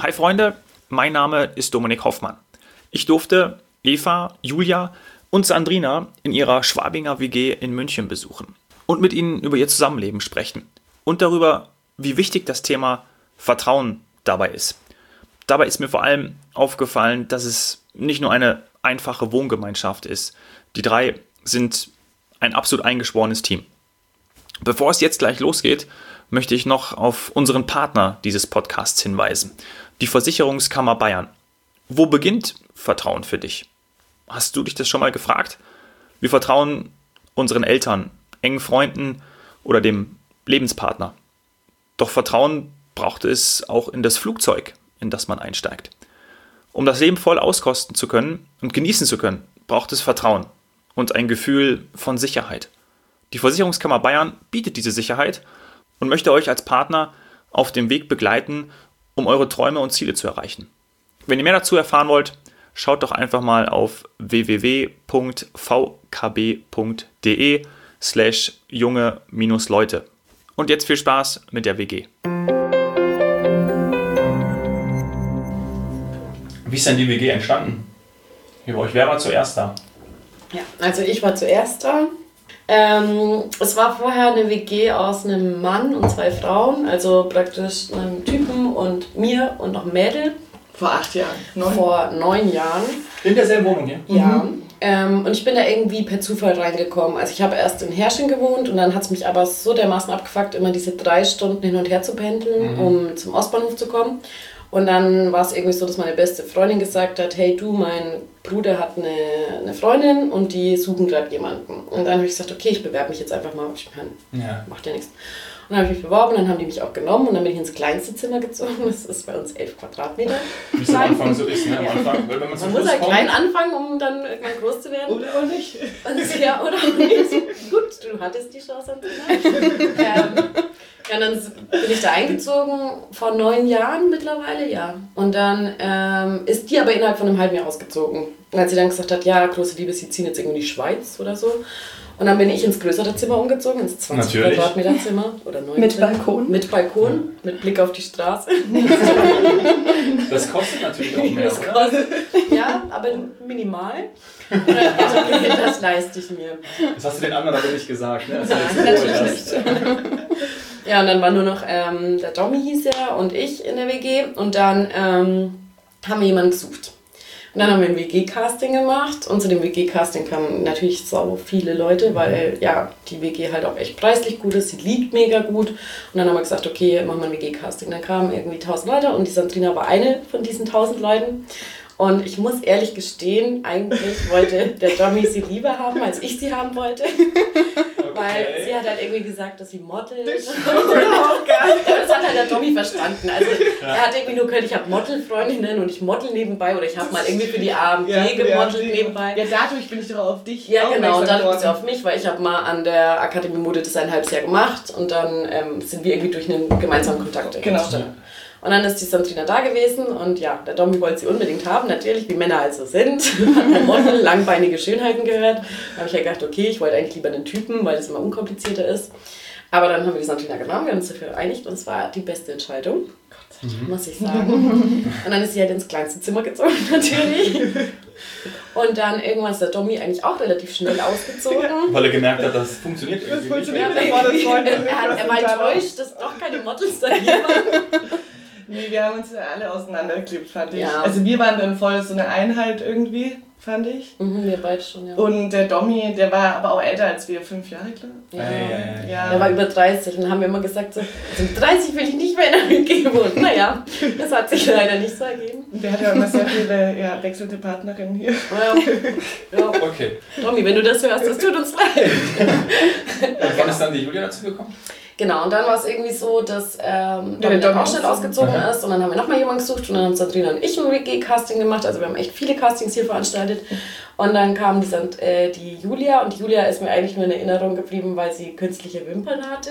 Hi Freunde, mein Name ist Dominik Hoffmann. Ich durfte Eva, Julia und Sandrina in ihrer Schwabinger WG in München besuchen und mit ihnen über ihr Zusammenleben sprechen und darüber, wie wichtig das Thema Vertrauen dabei ist. Dabei ist mir vor allem aufgefallen, dass es nicht nur eine einfache Wohngemeinschaft ist. Die drei sind ein absolut eingeschworenes Team. Bevor es jetzt gleich losgeht, möchte ich noch auf unseren Partner dieses Podcasts hinweisen, die Versicherungskammer Bayern. Wo beginnt Vertrauen für dich? Hast du dich das schon mal gefragt? Wir vertrauen unseren Eltern, engen Freunden oder dem Lebenspartner. Doch Vertrauen braucht es auch in das Flugzeug, in das man einsteigt. Um das Leben voll auskosten zu können und genießen zu können, braucht es Vertrauen und ein Gefühl von Sicherheit. Die Versicherungskammer Bayern bietet diese Sicherheit und möchte euch als Partner auf dem Weg begleiten, um eure Träume und Ziele zu erreichen. Wenn ihr mehr dazu erfahren wollt, schaut doch einfach mal auf www.vkb.de/junge-Leute. Und jetzt viel Spaß mit der WG. Wie ist denn die WG entstanden? Wer war zuerst da? Ja, also ich war zuerst da. Es war vorher eine WG aus einem Mann und 2 Frauen, also praktisch einem Typen und mir und noch einem Mädel. Vor 8 Jahren. Vor 9 Jahren. In derselben Wohnung hier? Ja. Und ich bin da irgendwie per Zufall reingekommen. Also ich habe erst in Herrsching gewohnt und dann hat es mich aber so dermaßen abgefuckt, immer diese 3 Stunden hin und her zu pendeln, um zum Ostbahnhof zu kommen. Und dann war es irgendwie so, dass meine beste Freundin gesagt hat, hey du, mein Bruder hat eine Freundin und die suchen gerade jemanden. Und dann habe ich gesagt, okay, ich bewerbe mich jetzt einfach mal. Ich meine, macht ja nichts. Und dann habe ich mich beworben, dann haben die mich auch genommen und dann bin ich ins kleinste Zimmer gezogen. Das ist bei uns 11 Quadratmeter. Wie es am Anfang so ist, ne? Am Anfang, wenn man muss halt klein anfangen, um dann irgendwann groß zu werden. Oder auch nicht. Und, ja, oder auch nicht. Gut, du hattest die Chance, ja, dann bin ich da eingezogen vor 9 Jahren mittlerweile, ja. Und dann ist die aber innerhalb von einem halben Jahr ausgezogen. Und als sie dann gesagt hat, ja, große Liebe, sie ziehen jetzt irgendwie in die Schweiz oder so. Und dann bin ich ins größere Zimmer umgezogen, ins 20 Quadratmeter Zimmer oder 19. Mit Balkon? Mit Balkon, mit Blick auf die Straße. Das kostet natürlich auch mehr, ja, aber minimal. Das leiste ich mir. Das hast du den anderen aber nicht gesagt, ne? Ja, und dann war nur noch der Tommy hieß er und ich in der WG und dann haben wir jemanden gesucht. Und dann haben wir ein WG-Casting gemacht und zu dem WG-Casting kamen natürlich so viele Leute, weil ja die WG halt auch echt preislich gut ist, sie liegt mega gut. Und dann haben wir gesagt, okay, machen wir ein WG-Casting. Dann kamen irgendwie 1000 Leute und die Sandrina war eine von diesen 1000 Leuten. Und ich muss ehrlich gestehen, eigentlich wollte der Tommy sie lieber haben, als ich sie haben wollte. Weil sie hat halt irgendwie gesagt, dass sie modelt. Das hat halt der Tommy verstanden. Also er hat irgendwie nur gehört, ich habe Modelfreundinnen und ich model nebenbei oder ich habe mal irgendwie für die AMG gemodelt nebenbei. Ja, dadurch bin ich doch auf dich. Ja, genau, und dadurch bist du auf mich, weil ich habe mal an der Akademie Modedesign ein halbes Jahr gemacht und dann sind wir irgendwie durch einen gemeinsamen Kontakt entstanden. Und dann ist die Sandrina da gewesen und ja, der Domi wollte sie unbedingt haben, natürlich, wie Männer also sind. Hat Model, langbeinige Schönheiten gehört. Da habe ich ja gedacht, okay, ich wollte eigentlich lieber einen Typen, weil das immer unkomplizierter ist. Aber dann haben wir die Sandrina genommen, wir haben uns dafür geeinigt und es war die beste Entscheidung, muss ich sagen. Und dann ist sie halt ins kleinste Zimmer gezogen, natürlich. Und dann irgendwann ist der Domi eigentlich auch relativ schnell ausgezogen. Weil er gemerkt hat, dass es funktioniert irgendwie nicht. Er war enttäuscht, dass doch keine Models da hier waren. Nee, wir haben uns ja alle auseinandergeklebt, fand ich. Ja. Also wir waren dann voll so eine Einheit irgendwie, fand ich. Wir beide schon, ja. Und der Domi, der war aber auch älter als wir, 5 Jahre, glaube ich. Ja. Der war über 30 und dann haben wir immer gesagt, so, mit 30 will ich nicht mehr in der WG wohnen. Naja, das hat sich leider nicht so ergeben. Und der hat ja immer sehr viele wechselte Partnerinnen hier. Ja. Okay. Domi, wenn du das hörst, das tut uns leid. Und wann ist dann die Julia dazu gekommen? Genau, und dann war es irgendwie so, dass Domi auch schnell ausgezogen ist und dann haben wir nochmal jemanden gesucht und dann haben Sandrina und ich ein WG-Casting gemacht, also wir haben echt viele Castings hier veranstaltet und dann kam die Julia und die Julia ist mir eigentlich nur in Erinnerung geblieben, weil sie künstliche Wimpern hatte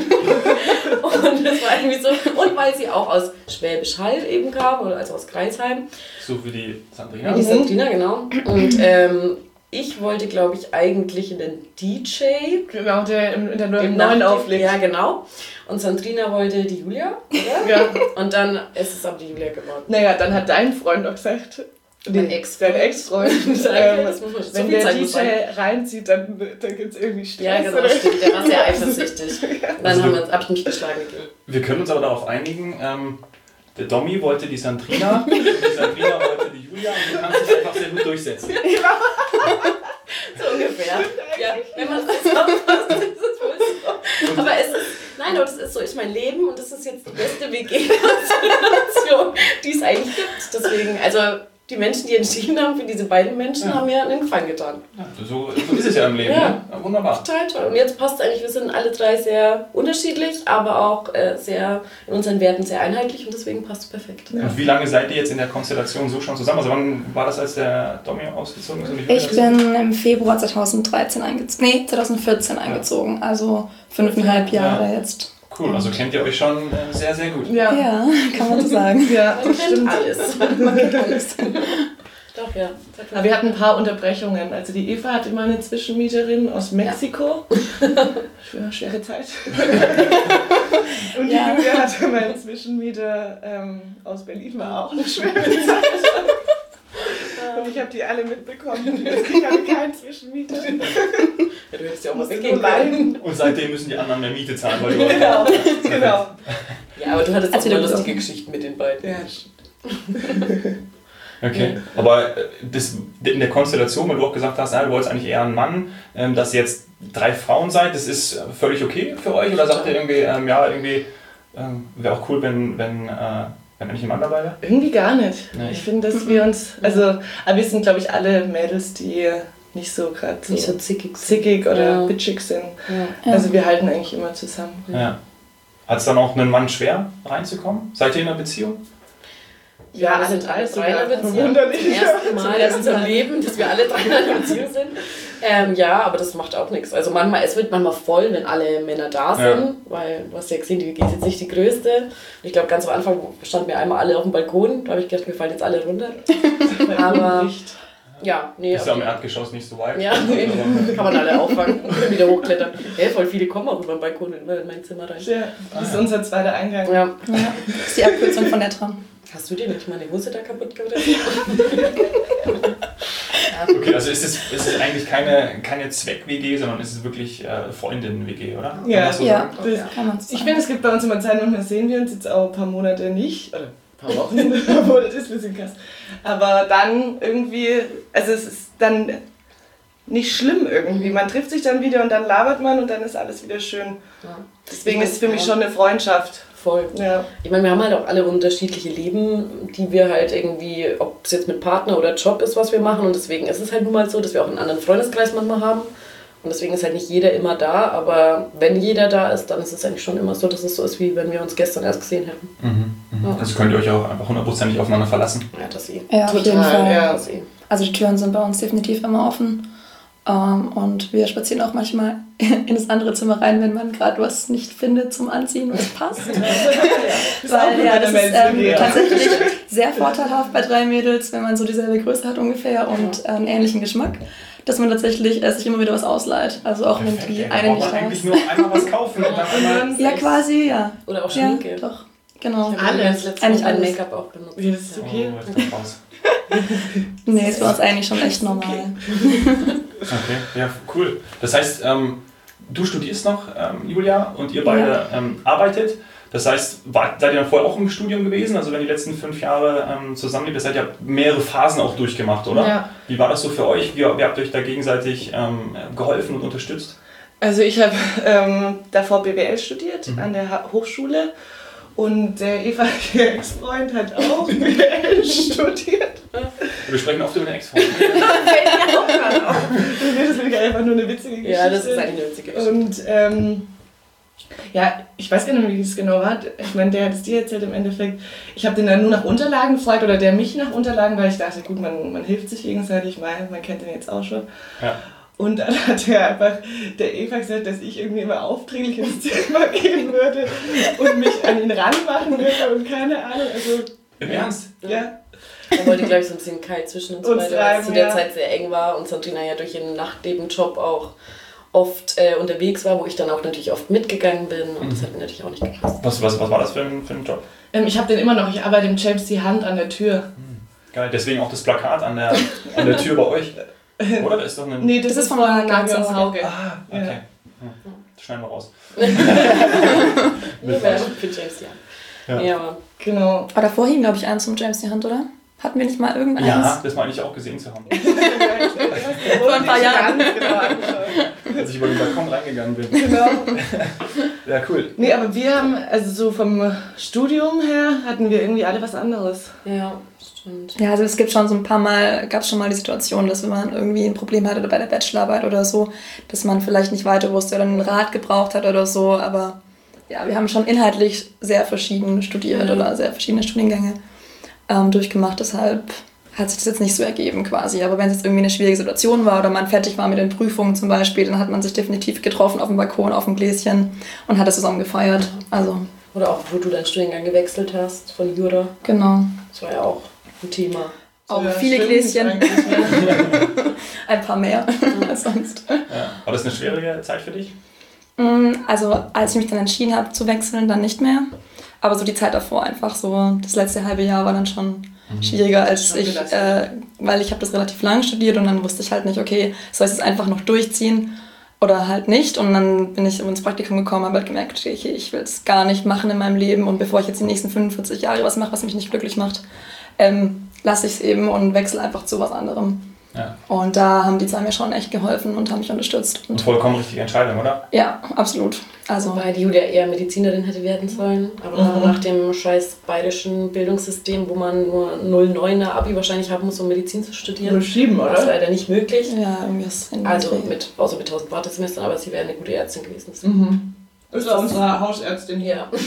und das war irgendwie so, und weil sie auch aus Schwäbisch Hall eben kam, also aus Kreisheim. So wie die Sandrina? Wie die Sandrina, genau. Und ich wollte, glaube ich, eigentlich einen DJ. Genau, der in der Im neuen auflegt. Ja, genau. Und Sandrina wollte die Julia, oder? Ja. Und dann ist es aber die Julia geworden. Naja, dann hat dein Freund auch gesagt, Mein Ex-Freund. dein Ex-Freund, Das muss man so wenn viel der Zeit muss sein. DJ reinzieht, dann gibt es irgendwie Stress. Ja, genau, oder? stimmt. Der war sehr eifersüchtig. Und dann Also hab ich mich geschlagen gegeben. Wir können uns aber darauf einigen, der Domi wollte die Sandrina, die Sandrina wollte die Julia und du kannst es einfach sehr gut durchsetzen. So ungefähr. Ja, wenn man das zusammenfasst, ist es wohl so. Aber es ist, nein, aber das ist so, ist mein Leben und das ist jetzt die beste WG-Konstellation, die es eigentlich gibt. Deswegen, also die Menschen, die entschieden haben für diese beiden Menschen, haben mir einen Gefallen getan. Ja, so ist es ja im Leben, Ja. ne? Ja, wunderbar. Total toll. Und jetzt passt eigentlich, wir sind alle drei sehr unterschiedlich, aber auch sehr in unseren Werten sehr einheitlich und deswegen passt es perfekt. Und wie lange seid ihr jetzt in der Konstellation so schon zusammen? Also wann war das, als der Domi ausgezogen ist? Und die Julia Ich bin im Februar 2014 2014 eingezogen, also 5,5 Jahre jetzt. Cool, also kennt ihr euch schon sehr, sehr gut. Ja. Ja, kann man so sagen. Ja, Man das kennt stimmt. alles. Man kennt alles. Doch, ja. Aber wir hatten ein paar Unterbrechungen. Also die Eva hatte mal eine Zwischenmieterin aus Mexiko. Schwere Zeit. Und die Ja. Julia hatte mal einen Zwischenmieter aus Berlin, war auch eine schwere Zeit. Und ich habe die alle mitbekommen. Ich hatte keinen Zwischenmieter. Ja, du hättest ja auch mal Musste weggehen nur können. leiden. Und seitdem müssen die anderen mehr Miete zahlen, weil du Genau, genau. Ja, aber du hattest auch Erzähl immer doch lustige bitte. Geschichten mit den beiden. Ja. Okay, aber das, in der Konstellation, weil du auch gesagt hast, du wolltest eigentlich eher einen Mann, dass ihr jetzt 3 Frauen seid, das ist völlig okay für euch? Oder sagt ihr irgendwie, wäre auch cool, wenn eigentlich ein Mann dabei wäre? Irgendwie gar nicht. Nee. Ich finde, dass wir uns, aber wir sind, glaube ich, alle Mädels, die nicht so gerade Nicht so so zickig. zickig oder Ja. bitchig sind. Ja. Also wir halten eigentlich immer zusammen. Ja. Hat es dann auch einen Mann schwer reinzukommen? Seid ihr in einer Beziehung? Ja, wir alle sind alle sogar. drei in einer Beziehung. Verwunderlich. Zum ersten Mal in unserem Leben, dass wir alle drei in einer Beziehung sind. Ja, aber das macht auch nichts. Also es wird manchmal voll, wenn alle Männer da sind, Ja. weil du hast ja gesehen, die WG ist jetzt nicht die größte. Und ich glaube, ganz am Anfang standen wir einmal alle auf dem Balkon. Da habe ich gedacht, wir fallen jetzt alle runter. Aber ja, nee. Ist ja am Erdgeschoss nicht so weit. Ja, nee, kann man alle auffangen und können wieder hochklettern. Ja, voll viele kommen auch über den Balkon in mein Zimmer rein. Ja, das ist unser zweiter Eingang. Ja. Ja, das ist die Abkürzung von der Tram. Hast du dir nicht meine Hose da kaputt gemacht? Okay, also ist es eigentlich keine Zweck-WG, sondern ist es wirklich Freundinnen-WG, oder? Kann Ja. man das so Ja, sagen? Das- kann man so Ich sagen. finde, es gibt bei uns immer Zeit, manchmal sehen wir uns jetzt auch ein paar Monate nicht. Oder ein paar Wochen, obwohl das ist ein bisschen krass. Aber dann irgendwie, also es ist dann nicht schlimm irgendwie. Man trifft sich dann wieder und dann labert man und dann ist alles wieder schön. Ja. Deswegen ist es für mich schon eine Freundschaft. Voll. Ja. Ich meine, wir haben halt auch alle unterschiedliche Leben, die wir halt irgendwie, ob es jetzt mit Partner oder Job ist, was wir machen. Und deswegen ist es halt nun mal so, dass wir auch einen anderen Freundeskreis manchmal haben. Und deswegen ist halt nicht jeder immer da. Aber wenn jeder da ist, dann ist es eigentlich schon immer so, dass es so ist, wie wenn wir uns gestern erst gesehen hätten. Ja. Also könnt ihr euch auch einfach 100% aufeinander verlassen. Ja, das eh. Ja, auf jeden Fall. ja. Das eh. Also die Türen sind bei uns definitiv immer offen. Und wir spazieren auch manchmal in das andere Zimmer rein, wenn man gerade was nicht findet zum Anziehen, was passt. Weil ja, das ist tatsächlich sehr vorteilhaft bei 3 Mädels, wenn man so dieselbe Größe hat ungefähr und einen ähnlichen Geschmack, dass man tatsächlich sich immer wieder was ausleiht. Also auch wenn die Da eine braucht nicht man da eigentlich ist. nur einmal was kaufen und dann einmal... Ja, quasi, ja. Oder auch Ja, Schminke. doch. Genau. Ich habe das letzte Eigentlich Mal ein alles. Make-up auch benutzt. Ja, das ist okay. Oh, jetzt kommt raus. Nee, ist bei uns eigentlich schon echt normal. Okay, ja, cool. Das heißt, du studierst noch, Julia, und ihr beide arbeitet. Das heißt, seid ihr dann vorher auch im Studium gewesen? Also wenn die letzten 5 Jahre zusammenlebt, seid ihr mehrere Phasen auch durchgemacht, oder? Ja. Wie war das so für euch? Wie habt ihr euch da gegenseitig geholfen und unterstützt? Also ich habe davor BWL studiert an der Hochschule und der Eva, ihr Ex-Freund, hat auch BWL studiert. Wir sprechen oft über den Ex-Freund. Das finde ich einfach nur eine witzige Geschichte. Ja, das ist eigentlich eine witzige Geschichte. Und ja, ich weiß gar nicht mehr, wie es genau war. Ich meine, der hat es dir erzählt im Endeffekt. Ich habe den dann nur nach Unterlagen gefragt oder der mich nach Unterlagen, weil ich dachte, gut, man hilft sich gegenseitig, man kennt den jetzt auch schon. Ja. Und dann hat der Eva gesagt, dass ich irgendwie immer aufdringlich ins Zimmer gehen würde und mich an ihn ranmachen würde und keine Ahnung. Also Im Ernst? Ja. Er wollte, glaube ich, so ein bisschen kalt zwischen uns beide, weil es zu der Zeit sehr eng war und Sandrina ja durch ihren Nachtnebenjob auch oft unterwegs war, wo ich dann auch natürlich oft mitgegangen bin und das hat mir natürlich auch nicht gepasst. Was war das für ein Job? Ich habe den immer noch, ich arbeite im James die Hand an der Tür. Geil, deswegen auch das Plakat an der Tür bei euch. Oder? Das ist doch ein... Nee, das ist von Nagel und Hauge. Ah, okay. Ja. Das schneiden wir raus. Nur Werbung für James die Hand. Ja. Ja, aber Genau. Aber davor hing, glaube ich, eins zum James die Hand, oder? Hatten wir nicht mal irgendeins? Ja, das meine ich auch gesehen zu haben. Vor ein paar Jahren. Genau angeschaut. Als ich über den Balkon reingegangen bin. Genau. Ja, cool. Nee, aber wir haben, also so vom Studium her, hatten wir irgendwie alle was anderes. ja, stimmt. Ja, also es gibt schon so ein paar Mal, gab es schon mal die Situation, dass wenn man irgendwie ein Problem hatte oder bei der Bachelorarbeit oder so, dass man vielleicht nicht weiter wusste oder einen Rat gebraucht hat oder so, aber ja, wir haben schon inhaltlich sehr verschieden studiert oder sehr verschiedene Studiengänge durchgemacht, deshalb hat sich das jetzt nicht so ergeben quasi, aber wenn es jetzt irgendwie eine schwierige Situation war oder man fertig war mit den Prüfungen zum Beispiel, dann hat man sich definitiv getroffen auf dem Balkon, auf dem Gläschen und hat das zusammen gefeiert, also Oder auch, wo du deinen Studiengang gewechselt hast von Jura. genau. Das war ja auch ein Thema. Auch Ja, viele stimmt, Gläschen, eigentlich, ja. ein paar mehr als sonst. Ja. War das eine schwierige Zeit für dich? Also als ich mich dann entschieden habe zu wechseln, dann nicht mehr. Aber so die Zeit davor einfach so, das letzte halbe Jahr war dann schon schwieriger als ich, weil ich habe das relativ lang studiert und dann wusste ich halt nicht, okay, soll ich das einfach noch durchziehen oder halt nicht. Und dann bin ich ins Praktikum gekommen, habe halt gemerkt, okay, ich will es gar nicht machen in meinem Leben und bevor ich jetzt die nächsten 45 Jahre was mache, was mich nicht glücklich macht, lasse ich es eben und wechsle einfach zu was anderem. Ja. Und da haben die zwei mir schon echt geholfen und haben mich unterstützt. Und vollkommen richtige Entscheidung, oder? Ja, absolut. Also Wobei die Julia eher Medizinerin hätte werden sollen, aber nach dem scheiß bayerischen Bildungssystem, wo man nur 0,9er Abi wahrscheinlich haben muss, um Medizin zu studieren, 07, war es oder? leider nicht möglich. ja, irgendwie ist in Also außer mit 1000 Wartesemestern, aber sie wäre eine gute Ärztin gewesen. Ist ja unsere Hausärztin hier. Ja,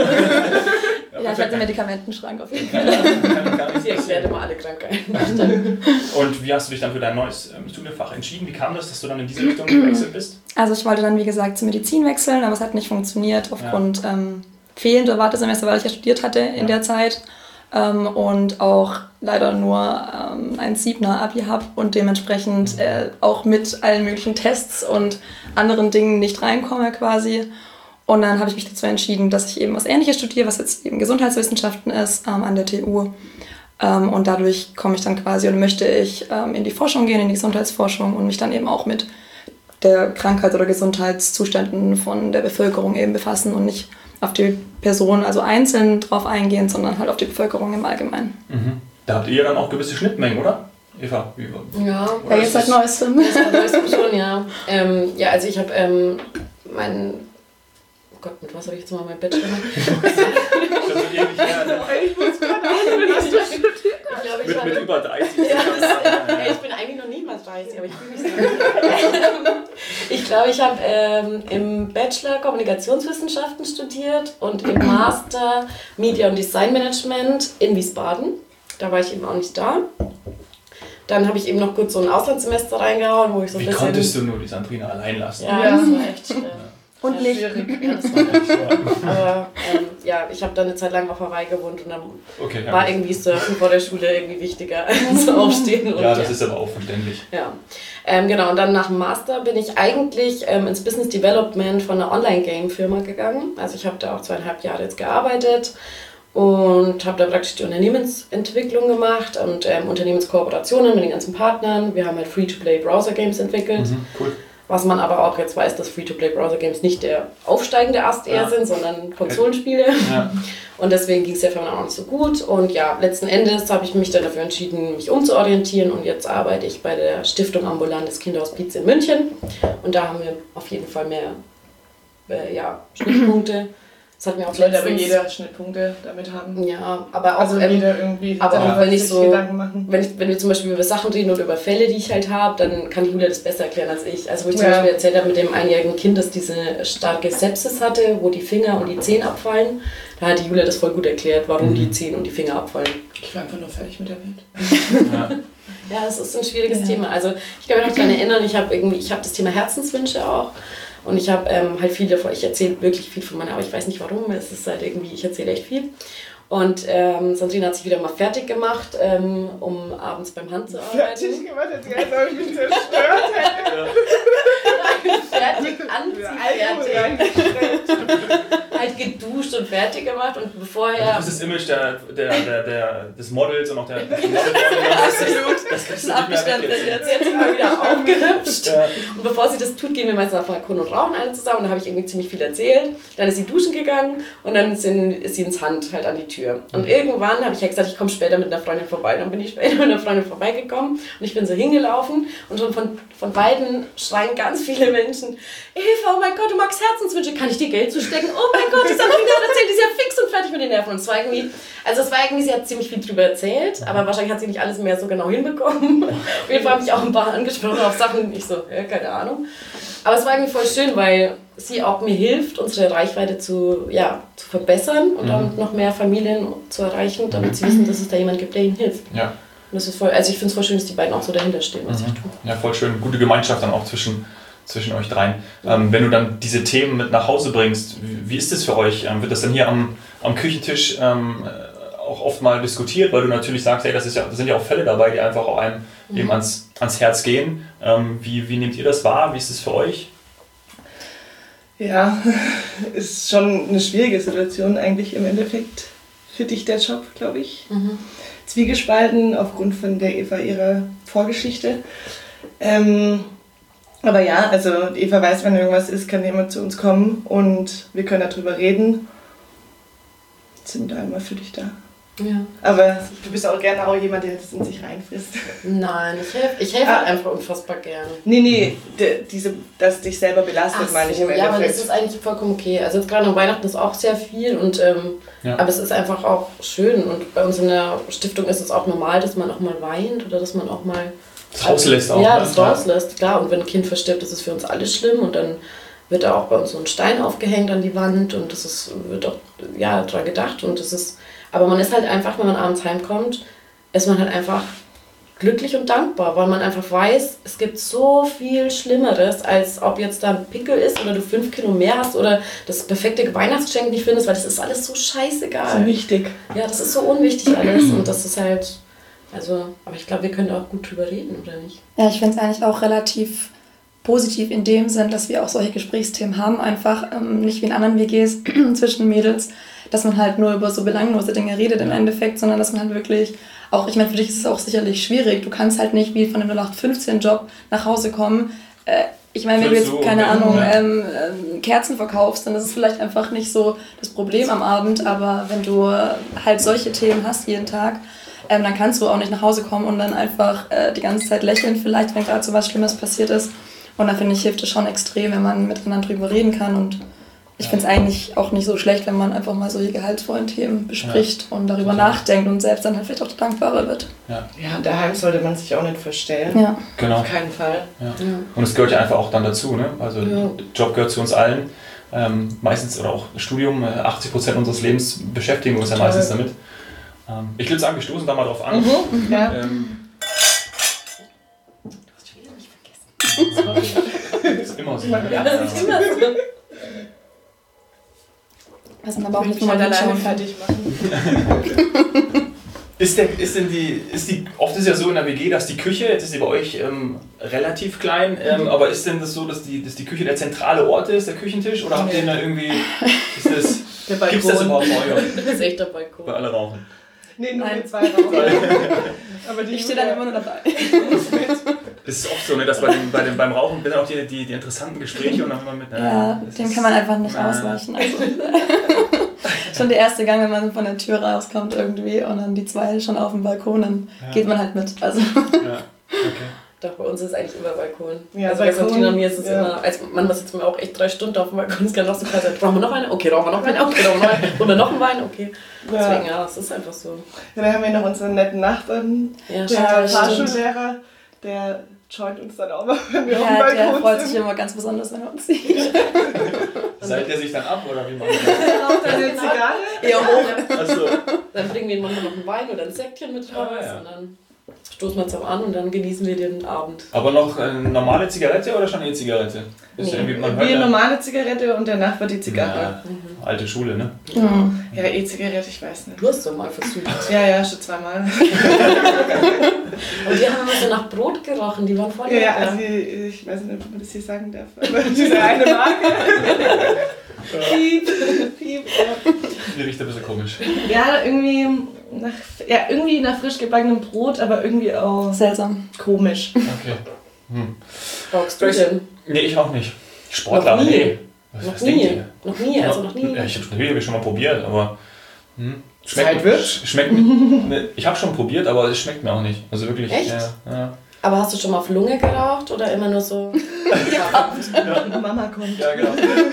Ja, ich hatte einen Medikamentenschrank auf jeden Fall. sie erklärt immer alle Krankheiten. Und wie hast du dich dann für dein neues Studienfach entschieden? Wie kam das, dass du dann in diese Richtung gewechselt bist? Also ich wollte dann, wie gesagt, zur Medizin wechseln, aber es hat nicht funktioniert aufgrund fehlender Wartesemester, weil ich ja studiert hatte in der Zeit und auch leider nur ein 7er Abi habe und dementsprechend auch mit allen möglichen Tests und anderen Dingen nicht reinkomme quasi. Und dann habe ich mich dazu entschieden, dass ich eben was Ähnliches studiere, was jetzt eben Gesundheitswissenschaften ist an der TU. Und dadurch komme ich dann quasi und möchte ich in die Forschung gehen, in die Gesundheitsforschung und mich dann eben auch mit der Krankheit oder Gesundheitszuständen von der Bevölkerung eben befassen und nicht auf die Person also einzeln drauf eingehen, sondern halt auf die Bevölkerung im Allgemeinen. Mhm. Da habt ihr dann auch gewisse Schnittmengen, oder? Eva, Ja, Ja, jetzt seit neuestem. schon, ja. Ja, also ich habe meinen... Oh Gott, mit was habe ich jetzt mal mein Bachelor gemacht? Ich muss gerade auch, was du studiert hast. Mit über 30. Ja, ich bin eigentlich noch nie mal 30, aber ich fühle mich so. Ich glaube, ich habe im Bachelor Kommunikationswissenschaften studiert und im Master Media und Design Management in Wiesbaden. Da war ich eben auch nicht da. Dann habe ich eben noch kurz so ein Auslandssemester reingehauen, wo ich so ein Wie bisschen... konntest du nur die Sandrina allein lassen? Ja, Ja. das war echt schwer. Und Licht. Ja, das war echt schwer. Aber ja, ich habe dann eine Zeit lang auf Hawaii gewohnt und dann Okay, ja. war irgendwie Surfen vor der Schule irgendwie wichtiger als Aufstehen. Und Ja, das ist aber auch verständlich. Ja, genau. Und dann nach dem Master bin ich eigentlich ins Business Development von einer Online-Game-Firma gegangen. Also ich habe da auch 2,5 Jahre jetzt gearbeitet und habe da praktisch die Unternehmensentwicklung gemacht und Unternehmenskooperationen mit den ganzen Partnern. Wir haben halt Free-to-Play-Browser-Games entwickelt. Cool. Was man aber auch jetzt weiß, dass Free-to-Play-Browser-Games nicht der aufsteigende Ast eher sind, sondern Konsolenspiele. Ja. Und deswegen ging es der Firma auch nicht so gut. Und ja, letzten Endes habe ich mich dann dafür entschieden, mich umzuorientieren. Und jetzt arbeite ich bei der Stiftung Ambulantes Kinderhospiz in München. Und da haben wir auf jeden Fall mehr Schnittpunkte. Das hat mir auch Sollte aber letztens... jeder Schnittpunkte damit haben. Ja, aber auch... Also jeder irgendwie. aber auch wenn ich sich so... Gedanken machen. Wenn wir zum Beispiel über Sachen reden oder über Fälle, die ich halt habe, dann kann Julia das besser erklären als ich. Also wo ich zum Ja. Beispiel erzählt habe mit dem einjährigen Kind, das diese starke Sepsis hatte, wo die Finger und die Zehen abfallen, da hat die Julia das voll gut erklärt, warum die Zehen und die Finger abfallen. Ich war einfach nur fertig mit der Welt. Ja. Ja, das ist ein schwieriges Thema. Also ich kann mich noch daran erinnern, ich habe das Thema Herzenswünsche auch. Und ich habe halt viel davon, ich erzähle wirklich viel von meiner, aber ich weiß nicht warum, es ist halt irgendwie, ich erzähle echt viel. Und Sandrine hat sich wieder mal fertig gemacht, um abends beim Hand zu arbeiten. Fertig gemacht, als ob ich mich zerstört hätte. Fertig, anziehen, fertig. Halt geduscht und fertig gemacht und bevor er... Das ist das Image des Models und auch der... Das ist abgestanden, jetzt mal wieder aufgehübscht. Ja. Und bevor sie das tut, gehen wir meistens auf den Balkon und rauchen alle zusammen. Und da habe ich irgendwie ziemlich viel erzählt. Dann ist sie duschen gegangen und dann ist sie ins Hand halt an die Tür. Und irgendwann habe ich ja gesagt, ich komme später mit einer Freundin vorbei. Dann bin ich später mit einer Freundin vorbeigekommen und ich bin so hingelaufen und schon von beiden schreien ganz viele Menschen: Eva, oh mein Gott, du magst Herzenswünsche, kann ich dir Geld zustecken? Oh mein Gott, die Sandrine hat erzählt, die ist ja fix und fertig mit den Nerven. Und es war irgendwie, sie hat ziemlich viel drüber erzählt, aber wahrscheinlich hat sie nicht alles mehr so genau hinbekommen. Auf jeden Fall habe ich auch ein paar angesprochen auf Sachen, ich so, ja, keine Ahnung. Aber es war irgendwie voll schön, weil sie auch mir hilft, unsere Reichweite zu verbessern und damit noch mehr Familien zu erreichen, damit sie wissen, dass es da jemand gibt, der ihnen hilft. Ja. Und das ist voll, also ich finde es voll schön, dass die beiden auch so dahinter stehen, was ich tue. Ja, voll schön. Gute Gemeinschaft dann auch zwischen euch dreien. Wenn du dann diese Themen mit nach Hause bringst, wie ist das für euch? Wird das dann hier am Küchentisch auch oft mal diskutiert, weil du natürlich sagst, hey, das sind ja auch Fälle dabei, die einfach auch einem eben ans Herz gehen. Wie nehmt ihr das wahr? Wie ist es für euch? Ja, ist schon eine schwierige Situation eigentlich im Endeffekt für dich, der Job, glaube ich. Zwiegespalten aufgrund von der Eva ihrer Vorgeschichte. Aber ja, also Eva weiß, wenn irgendwas ist, kann jemand zu uns kommen und wir können darüber reden. Sind da immer für dich da. Ja. Aber du bist auch gerne auch jemand, der das in sich reinfrisst. Nein, ich helfe halt einfach unfassbar gerne. Nee, das dich selber belastet, meine ich im Endeffekt. Ja, aber das ist eigentlich vollkommen okay. Also jetzt gerade an Weihnachten ist auch sehr viel, aber es ist einfach auch schön. Und bei uns in der Stiftung ist es auch normal, dass man auch mal weint oder dass man auch mal... Das rauslässt auch. Ja, das rauslässt, klar. Und wenn ein Kind verstirbt, ist es für uns alle schlimm und dann wird da auch bei uns so ein Stein aufgehängt an die Wand und wird auch dran gedacht und das ist... Aber man ist halt einfach, wenn man abends heimkommt, ist man halt einfach glücklich und dankbar, weil man einfach weiß, es gibt so viel Schlimmeres, als ob jetzt da ein Pickel ist oder du 5 Kilo mehr hast oder das perfekte Weihnachtsgeschenk nicht findest, weil das ist alles so scheißegal. So wichtig. Ja, das ist so unwichtig alles und das ist halt, aber ich glaube, wir können da auch gut drüber reden, oder nicht? Ja, ich finde es eigentlich auch relativ positiv in dem Sinn, dass wir auch solche Gesprächsthemen haben, einfach nicht wie in anderen WGs zwischen Mädels, dass man halt nur über so belanglose Dinge redet im Endeffekt, sondern dass man halt wirklich auch, ich meine, für dich ist es auch sicherlich schwierig, du kannst halt nicht wie von einem 0815-Job nach Hause kommen. Ich meine, wenn du jetzt, keine Ahnung, Kerzen verkaufst, dann ist es vielleicht einfach nicht so das Problem am Abend, aber wenn du halt solche Themen hast jeden Tag, dann kannst du auch nicht nach Hause kommen und dann einfach die ganze Zeit lächeln, vielleicht, wenn gerade so was Schlimmes passiert ist. Und da finde ich, hilft es schon extrem, wenn man mit anderen drüber reden kann. Und ich finde es eigentlich auch nicht so schlecht, wenn man einfach mal solche gehaltsvollen Themen bespricht und darüber nachdenkt und selbst dann halt vielleicht auch dankbarer wird. Ja, daheim sollte man sich auch nicht verstellen. Ja. Genau. Auf keinen Fall. Ja. Und es gehört ja einfach auch dann dazu. Ne? Also Job gehört zu uns allen. Meistens, oder auch Studium, 80% unseres Lebens beschäftigen wir uns ja meistens damit. Ich würde sagen, wir stoßen da mal drauf an. Ja. Das ist immer so. Ja, das ist immer so. Was man aber auch nicht mal mal alleine hinschauen fertig machen. Oft ist ja so in der WG, dass die Küche, jetzt ist sie bei euch relativ klein, aber ist denn das so, dass die Küche der zentrale Ort ist, der Küchentisch? Oder habt ihr da irgendwie, gibt es das überhaupt bei euch? Das ist echt der Balkon. Bei alle rauchen? Nee, nur Nein. mit 2 Rauchen. Aber Ich stehe dann immer nur dabei. Das ist oft so, ne, dass beim Rauchen sind auch die interessanten Gespräche und dann immer mit... Ja, dem kann man einfach nicht ausweichen. Also, schon der erste Gang, wenn man von der Tür rauskommt irgendwie und dann die 2 schon auf dem Balkon, dann geht man halt mit. Also. Ja, okay. Doch, bei uns ist es eigentlich immer Balkon. Ja, also Balkon, bei Sandrina und mir ist es immer, manchmal sitzen wir auch echt 3 Stunden auf dem Balkon, es kann noch so klar sein, brauchen wir noch eine? Okay, rauchen wir noch eine? Okay, rauchen wir noch eine? Oder noch einen Wein? Okay. Deswegen, es ist einfach so. Ja, dann haben wir noch unseren netten Nachbarn, der Fahrschullehrer, der joint uns dann auch mal, wenn wir auf dem Balkon der freut sind. sich immer ganz besonders, wenn er uns sieht. Seid ihr sich dann ab, oder wie macht ihr das? Raucht er eine Zigarre? Eher hoch. Achso. Dann bringen wir ihm manchmal noch einen Wein oder ein Säckchen mit raus und dann... stoßen wir zusammen an und dann genießen wir den Abend. Aber noch eine normale Zigarette oder schon E-Zigarette? Wie normale Zigarette und danach wird die Zigarre. Ja, alte Schule, ne? Ja, E-Zigarette, ich weiß nicht. Du hast doch mal versucht. Ja, schon zweimal. Und die haben immer so nach Brot gerochen, die waren voll lecker. Ja, also ich weiß nicht, ob man das hier sagen darf, aber diese eine Marke. Piep, ja. Die riecht ein bisschen komisch. Ja, irgendwie nach frisch gebackenem Brot, aber irgendwie auch Seltsam. komisch. Okay. Rauchst du denn? Nee, ich auch nicht. Sportler, Noch nie? nee. Noch nie? Noch nie, also noch nie? Ja, ich habe schon mal probiert, aber Zeit wird? Schmeckt mir. Ich habe schon probiert, aber es schmeckt mir auch nicht. Also wirklich. Echt? Ja. Aber hast du schon mal auf Lunge geraucht oder immer nur so? Ja. Mama kommt. Ja, genau.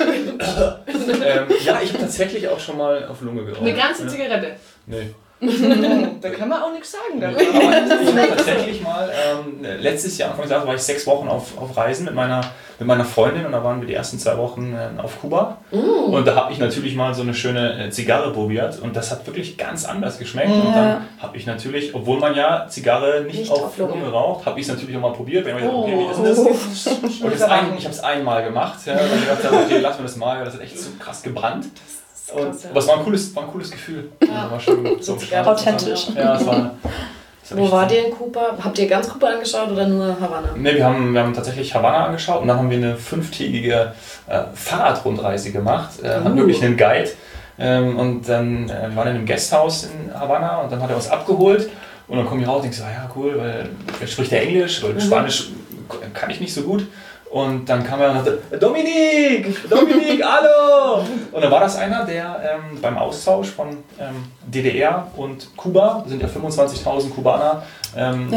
Ja, ich habe tatsächlich auch schon mal auf Lunge geraucht. Eine ganze Zigarette. Nee. Da kann man auch nichts sagen. Aber ich habe tatsächlich mal, letztes Jahr, Anfang des Jahres, war ich 6 Wochen auf Reisen mit meiner Freundin und da waren wir die ersten 2 Wochen auf Kuba. Und da habe ich natürlich mal so eine schöne Zigarre probiert und das hat wirklich ganz anders geschmeckt. Und dann habe ich natürlich, obwohl man ja Zigarre nicht auf Lunge raucht, habe ich es natürlich auch mal probiert. Wenn ich gesagt, okay, wie ist das? Und ich habe es einmal gemacht. Ja, und ich dachte, okay, lassen wir das mal, das hat echt so krass gebrannt. Aber es war ein cooles Gefühl. Ja. War schon so authentisch. Ja, es war. Wo war ihr in Kuba? Habt ihr ganz Kuba angeschaut oder nur Havanna? Ne, wir haben tatsächlich Havanna angeschaut und dann haben wir eine 5-tägige Fahrradrundreise gemacht. Hatten wirklich einen Guide. Und dann wir waren in einem Gasthaus in Havanna und dann hat er uns abgeholt. Und dann komme ich raus und denke so, ja cool, weil vielleicht spricht er Englisch, weil Spanisch kann ich nicht so gut. Und dann kam er und sagte, Dominik, hallo! Und dann war das einer, der beim Austausch von DDR und Kuba, sind ja 25.000 Kubaner, in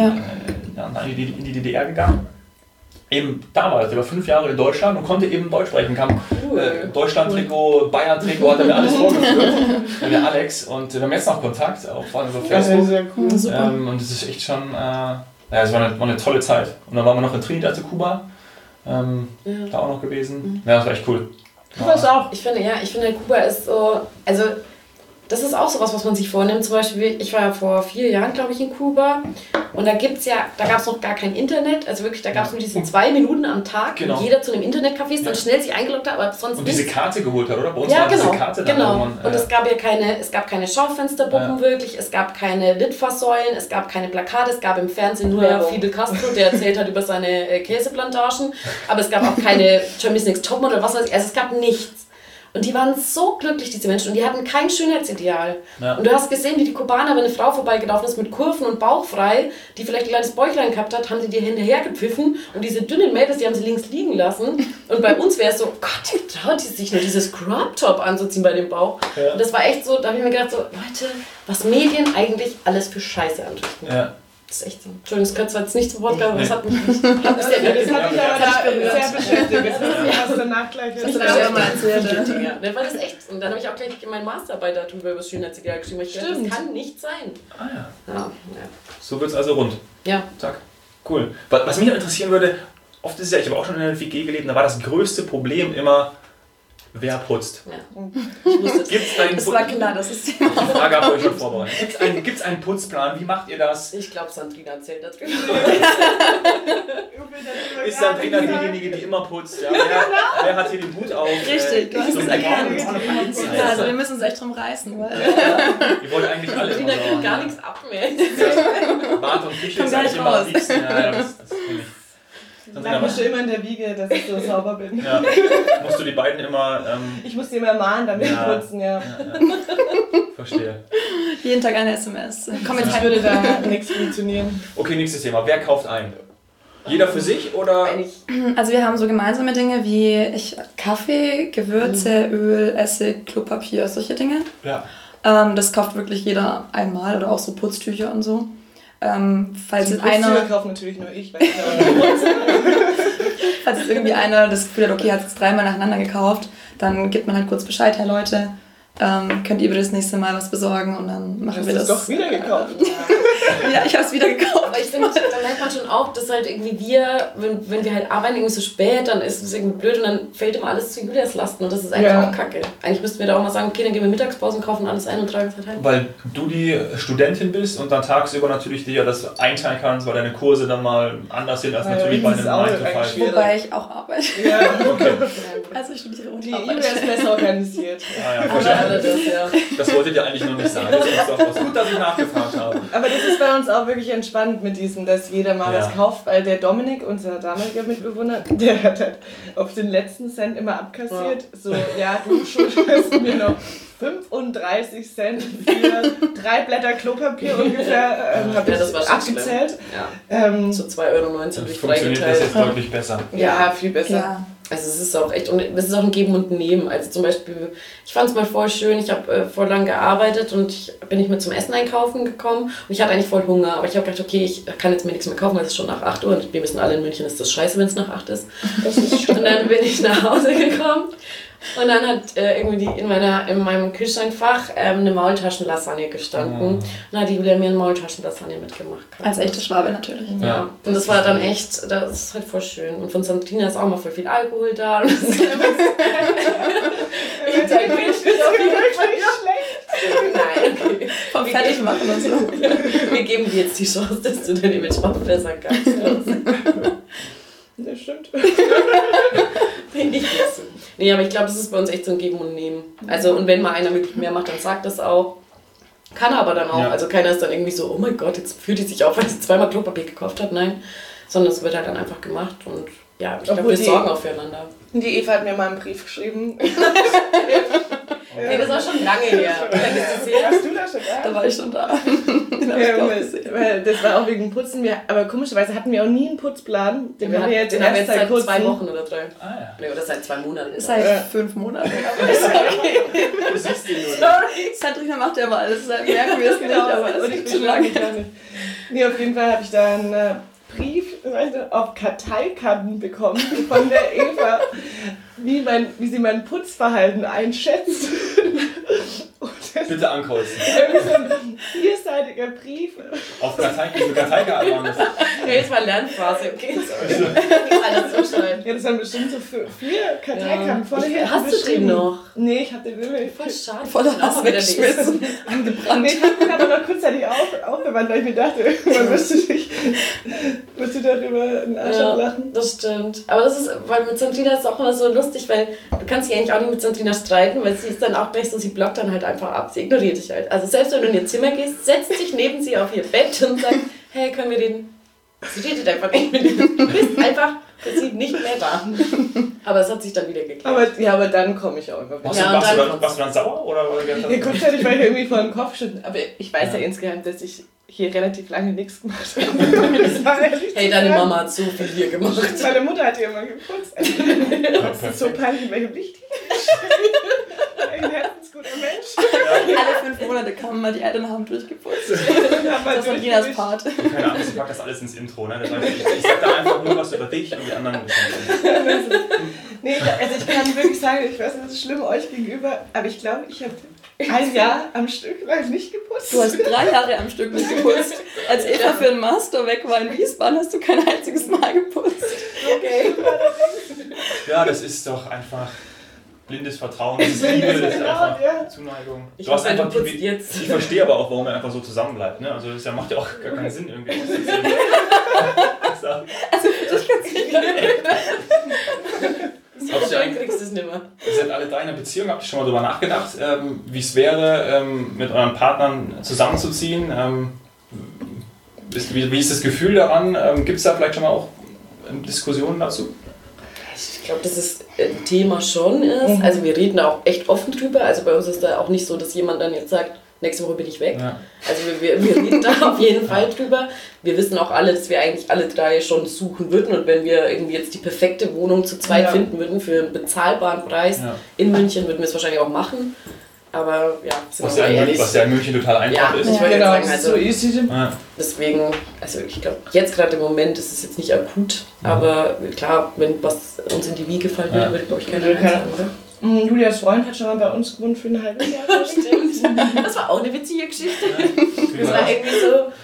die DDR gegangen. Eben damals, der war 5 Jahre in Deutschland und konnte eben Deutsch sprechen. Kam Deutschland-Trikot, Bayern-Trikot, hat er mir alles vorgeführt. Der Alex. Und wir haben jetzt noch Kontakt, auch vor allem über Facebook. Sehr cool. Und es ist echt schon, es war eine tolle Zeit. Und dann waren wir noch in Trinidad zu Kuba. Da auch noch gewesen. Ja, das war echt cool. Kuba ist auch. Ich finde, Kuba ist so, also das ist auch sowas, was man sich vornimmt. Zum Beispiel, ich war ja vor 4 Jahren, glaube ich, in Kuba und da gab es noch gar kein Internet. Also wirklich, da gab es nur diese 2 Minuten am Tag, wo jeder zu einem Internetcafé ist, dann schnell sich eingeloggt hat, aber sonst und nichts. diese Karte geholt hat, oder? Bei uns ja, war genau, diese Karte genau. Dann, und es gab keine Schaufensterpuppen wirklich, es gab keine Litfaßsäulen, es gab keine Plakate, es gab im Fernsehen nur Fidel Castro, der erzählt hat über seine Käseplantagen, aber es gab auch keine Germany's Next Topmodel oder was weiß ich, also es gab nichts. Und die waren so glücklich, diese Menschen, und die hatten kein Schönheitsideal. Ja. Und du hast gesehen, wie die Kubaner, wenn eine Frau vorbeigelaufen ist mit Kurven und Bauch frei, die vielleicht ein kleines Bäuchlein gehabt hat, haben sie die hinterher gepfiffen und diese dünnen Mädels, die haben sie links liegen lassen. Und bei uns wäre es so, Gott, wie traut die sich nur dieses Crop-Top anzuziehen bei dem Bauch. Ja. Und das war echt so, da habe ich mir gedacht, so, Leute, was Medien eigentlich alles für Scheiße anrichten. Ja. Das ist echt so. Entschuldigung, das gehört zwar jetzt nicht zum Wort, aber das hat mich sehr berührt. Das hast du danach gleich mal erzählt. Ja, war das echt. Und dann habe ich auch gleich meine Masterarbeit darüber über das Schönheitsideal geschrieben. Ich dachte, das kann nicht sein. Ah ja. Ja. So wird es also rund. Ja. Zack. Cool. Was mich noch interessieren würde, oft ist es ja, ich habe auch schon in einer WG gelebt, da war das größte Problem immer, wer putzt? Ja. Das war klar, das ist die Frage habt ihr euch schon vorbereitet. Gibt es einen Putzplan? Wie macht ihr das? Ich glaube, Sandrina erzählt das. Ist Sandrina diejenige, die immer putzt? Ja, wer hat hier den Hut auf? Richtig, du hast es erkannt. Ja, also wir müssen uns echt drum reißen. Weil ihr wollt eigentlich alle Sandrina kriegt gar nichts ab mehr. Bad und Küche ist eigentlich immer am liebsten. Ja, das finde ich. Sag mich schon immer in der Wiege, dass ich so sauber bin. Ja. Musst du die beiden immer... ich muss die immer mahnen, damit ich putzen, ja. Verstehe. Jeden Tag eine SMS. Komm, jetzt würde da nichts funktionieren. Okay, nächstes Thema. Wer kauft ein? Jeder für sich oder? Also wir haben so gemeinsame Dinge wie Kaffee, Gewürze, Öl, Essig, Klopapier, solche Dinge. Ja. Das kauft wirklich jeder einmal oder auch so Putztücher und so. Falls jetzt einer kauft natürlich nur ich, falls jetzt irgendwie einer das Gefühl hat, okay, hat es 3-mal nacheinander gekauft, dann gibt man halt kurz Bescheid, hey Leute, könnt ihr bitte das nächste Mal was besorgen und dann machen wir das. Doch wieder gekauft. Ja, ich habe es wieder gekauft. Aber ich finde, da merkt man schon auch, dass halt irgendwie wenn wir halt arbeiten irgendwie so spät, dann ist es irgendwie blöd und dann fällt immer alles zu Julias Lasten und das ist eigentlich auch kacke. Eigentlich müssten wir da auch mal sagen, okay, dann gehen wir Mittagspausen, kaufen alles ein und tragen es halt heim. Weil du die Studentin bist und dann tagsüber natürlich dir das einteilen kannst, weil deine Kurse dann mal anders sind als natürlich bei einem 9-to-5. Wobei ich auch arbeite. Ja, okay. Also ich studiere und die arbeite. Julia ist besser organisiert. Das wolltet ihr eigentlich noch nicht sagen. Das ist auch gut, dass ich nachgefragt habe. Aber das ist bei uns auch wirklich entspannt mit diesem, dass jeder mal was kauft, weil der Dominik, unser damaliger Mitbewohner, der hat halt auf den letzten Cent immer abkassiert. So, ja, du schuldest mir noch 35 Cent für 3 Blätter Klopapier ungefähr, habe ich das war abgezählt. So 2,19 € Dann funktioniert das jetzt deutlich besser. Ja, viel besser. Ja. Also es ist auch echt, und es ist auch ein Geben und Nehmen. Also zum Beispiel, ich fand es mal voll schön, ich habe voll lang gearbeitet und bin nicht mehr zum Essen einkaufen gekommen und ich hatte eigentlich voll Hunger, aber ich habe gedacht, okay, ich kann jetzt mir nichts mehr kaufen, weil es ist schon nach 8 Uhr und wir wissen alle, in München ist das scheiße, wenn es nach 8 ist. Und dann bin ich nach Hause gekommen und dann hat irgendwie in meinem Kühlschrankfach eine Maultaschenlasagne gestanden. Und dann hat die Julia mir eine Maultaschenlasagne mitgemacht. Als echte Schwabe natürlich. Ja, und das war dann echt, das ist halt voll schön. Und von Santina ist auch mal voll viel Alkohol da. Und das ist Nein, okay. Vom Fertigmachen und so. Wir geben dir jetzt die Chance, dass du dein Image aufbessern kannst. Das stimmt. Ich wissen. Nee, aber ich glaube, das ist bei uns echt so ein Geben und Nehmen. Also, und wenn mal einer wirklich mehr macht, dann sagt das auch. Kann er aber dann auch. Ja. Also keiner ist dann irgendwie so, oh mein Gott, jetzt fühlt die sich auf, weil sie 2-mal Klopapier gekauft hat. Nein. Sondern es wird halt dann einfach gemacht. Und ja, ich glaube, wir sorgen auch füreinander. Die Eva hat mir mal einen Brief geschrieben. Okay, das war schon lange her. Warst du da schon da? Da war ich schon da. Weil das war auch wegen Putzen. Aber komischerweise hatten wir auch nie einen Putzplan. Den haben wir jetzt seit 2 Wochen oder 3. Ah, ja. Nee, oder seit 2 Monaten. Seit 5 Monaten. Du siehst den nur. Sorry. Sandrina macht ja mal alles. Merken wir es nicht, aber das ist schon lange. Nee, auf jeden Fall habe ich da einen Brief auf Karteikarten bekommen von der Eva, wie sie mein Putzverhalten einschätzt. Bitte ankreuzen. So ein 4-seitiger Brief. Auf Karteikarten waren das. Ja, jetzt war Lernphase, okay? Alles so schön. Ja, das waren bestimmt so 4 Karteikarten voll her. Hast du den noch? Nee, ich hab den wirklich. Voll schade. Voll Hass weggeschmissen. Angebrannt. Nee, ich hab den aber noch kurzzeitig aufgewandt, weil ich mir dachte, irgendwann wirst du darüber einen Arsch ablachen. Das stimmt. Aber das ist, weil mit Santina ist es auch immer so lustig, weil du kannst dich eigentlich auch nicht mit Santina streiten, weil sie ist dann auch gleich so, sie blockt dann halt einfach ab, sie ignoriert dich halt. Also selbst wenn du in ihr Zimmer gehst, setzt dich neben sie auf ihr Bett und sagt, hey, können wir den... Sie redet einfach nicht mit dir. Du bist einfach für sie nicht mehr da. Aber es hat sich dann wieder geklärt. Aber dann komme ich auch immer wieder. Warst du dann sauer? Oder kurzzeitig war ich irgendwie vor den Kopf schütteln. Aber ich weiß ja insgeheim, dass ich hier relativ lange nichts gemacht habe. Hey, deine Mama hat so viel hier gemacht. Meine Mutter hat hier immer geputzt. Das ist so peinlich, in welchem Licht ein herzensguter Mensch. Alle 5 Monate kamen mal, die Eltern haben durchgeputzt. Das war Jinas Part. Keine Ahnung, ich pack das alles ins Intro. Ne? Das heißt, ich sag da einfach nur was über dich und die anderen wissen. Nee, also ich kann wirklich sagen, ich weiß, das ist schlimm euch gegenüber, aber ich glaube, ich habe 1 Jahr am Stück lang nicht geputzt. Du hast 3 Jahre am Stück nicht geputzt. Als Eva für einen Master weg war in Wiesbaden, hast du kein einziges Mal geputzt. Okay. Ja, das ist doch einfach blindes Vertrauen. Das ist Liebe, das ist einfach Zuneigung. Ich verstehe aber auch, warum er einfach so zusammenbleibt. Ne? Also das macht ja auch gar keinen Sinn irgendwie. Also für dich kannst du nicht So schön kriegst du es nicht mehr. Ihr seid alle 3 in einer Beziehung. Habt ihr schon mal darüber nachgedacht, wie es wäre, mit euren Partnern zusammenzuziehen? Wie ist das Gefühl daran? Gibt es da vielleicht schon mal auch Diskussionen dazu? Ich glaube, dass es ein Thema schon ist. Also wir reden da auch echt offen drüber. Also bei uns ist da auch nicht so, dass jemand dann jetzt sagt, nächste Woche bin ich weg. Ja. Also wir reden da auf jeden Fall drüber. Wir wissen auch alle, dass wir eigentlich alle 3 schon suchen würden. Und wenn wir irgendwie jetzt die perfekte Wohnung zu zweit finden würden für einen bezahlbaren Preis in München, würden wir es wahrscheinlich auch machen. Aber ja, was ja in München total einfach ist. Ich wollte sagen, also so easy. Deswegen, also ich glaube, jetzt gerade im Moment ist es jetzt nicht akut. Aber klar, wenn was uns in die Wiege fallen würde, würde glaube ich keiner sagen, oder? Julias Freund hat schon mal bei uns gewohnt für ein halbes Jahr. Stimmt. Das war auch eine witzige Geschichte. Das war irgendwie so,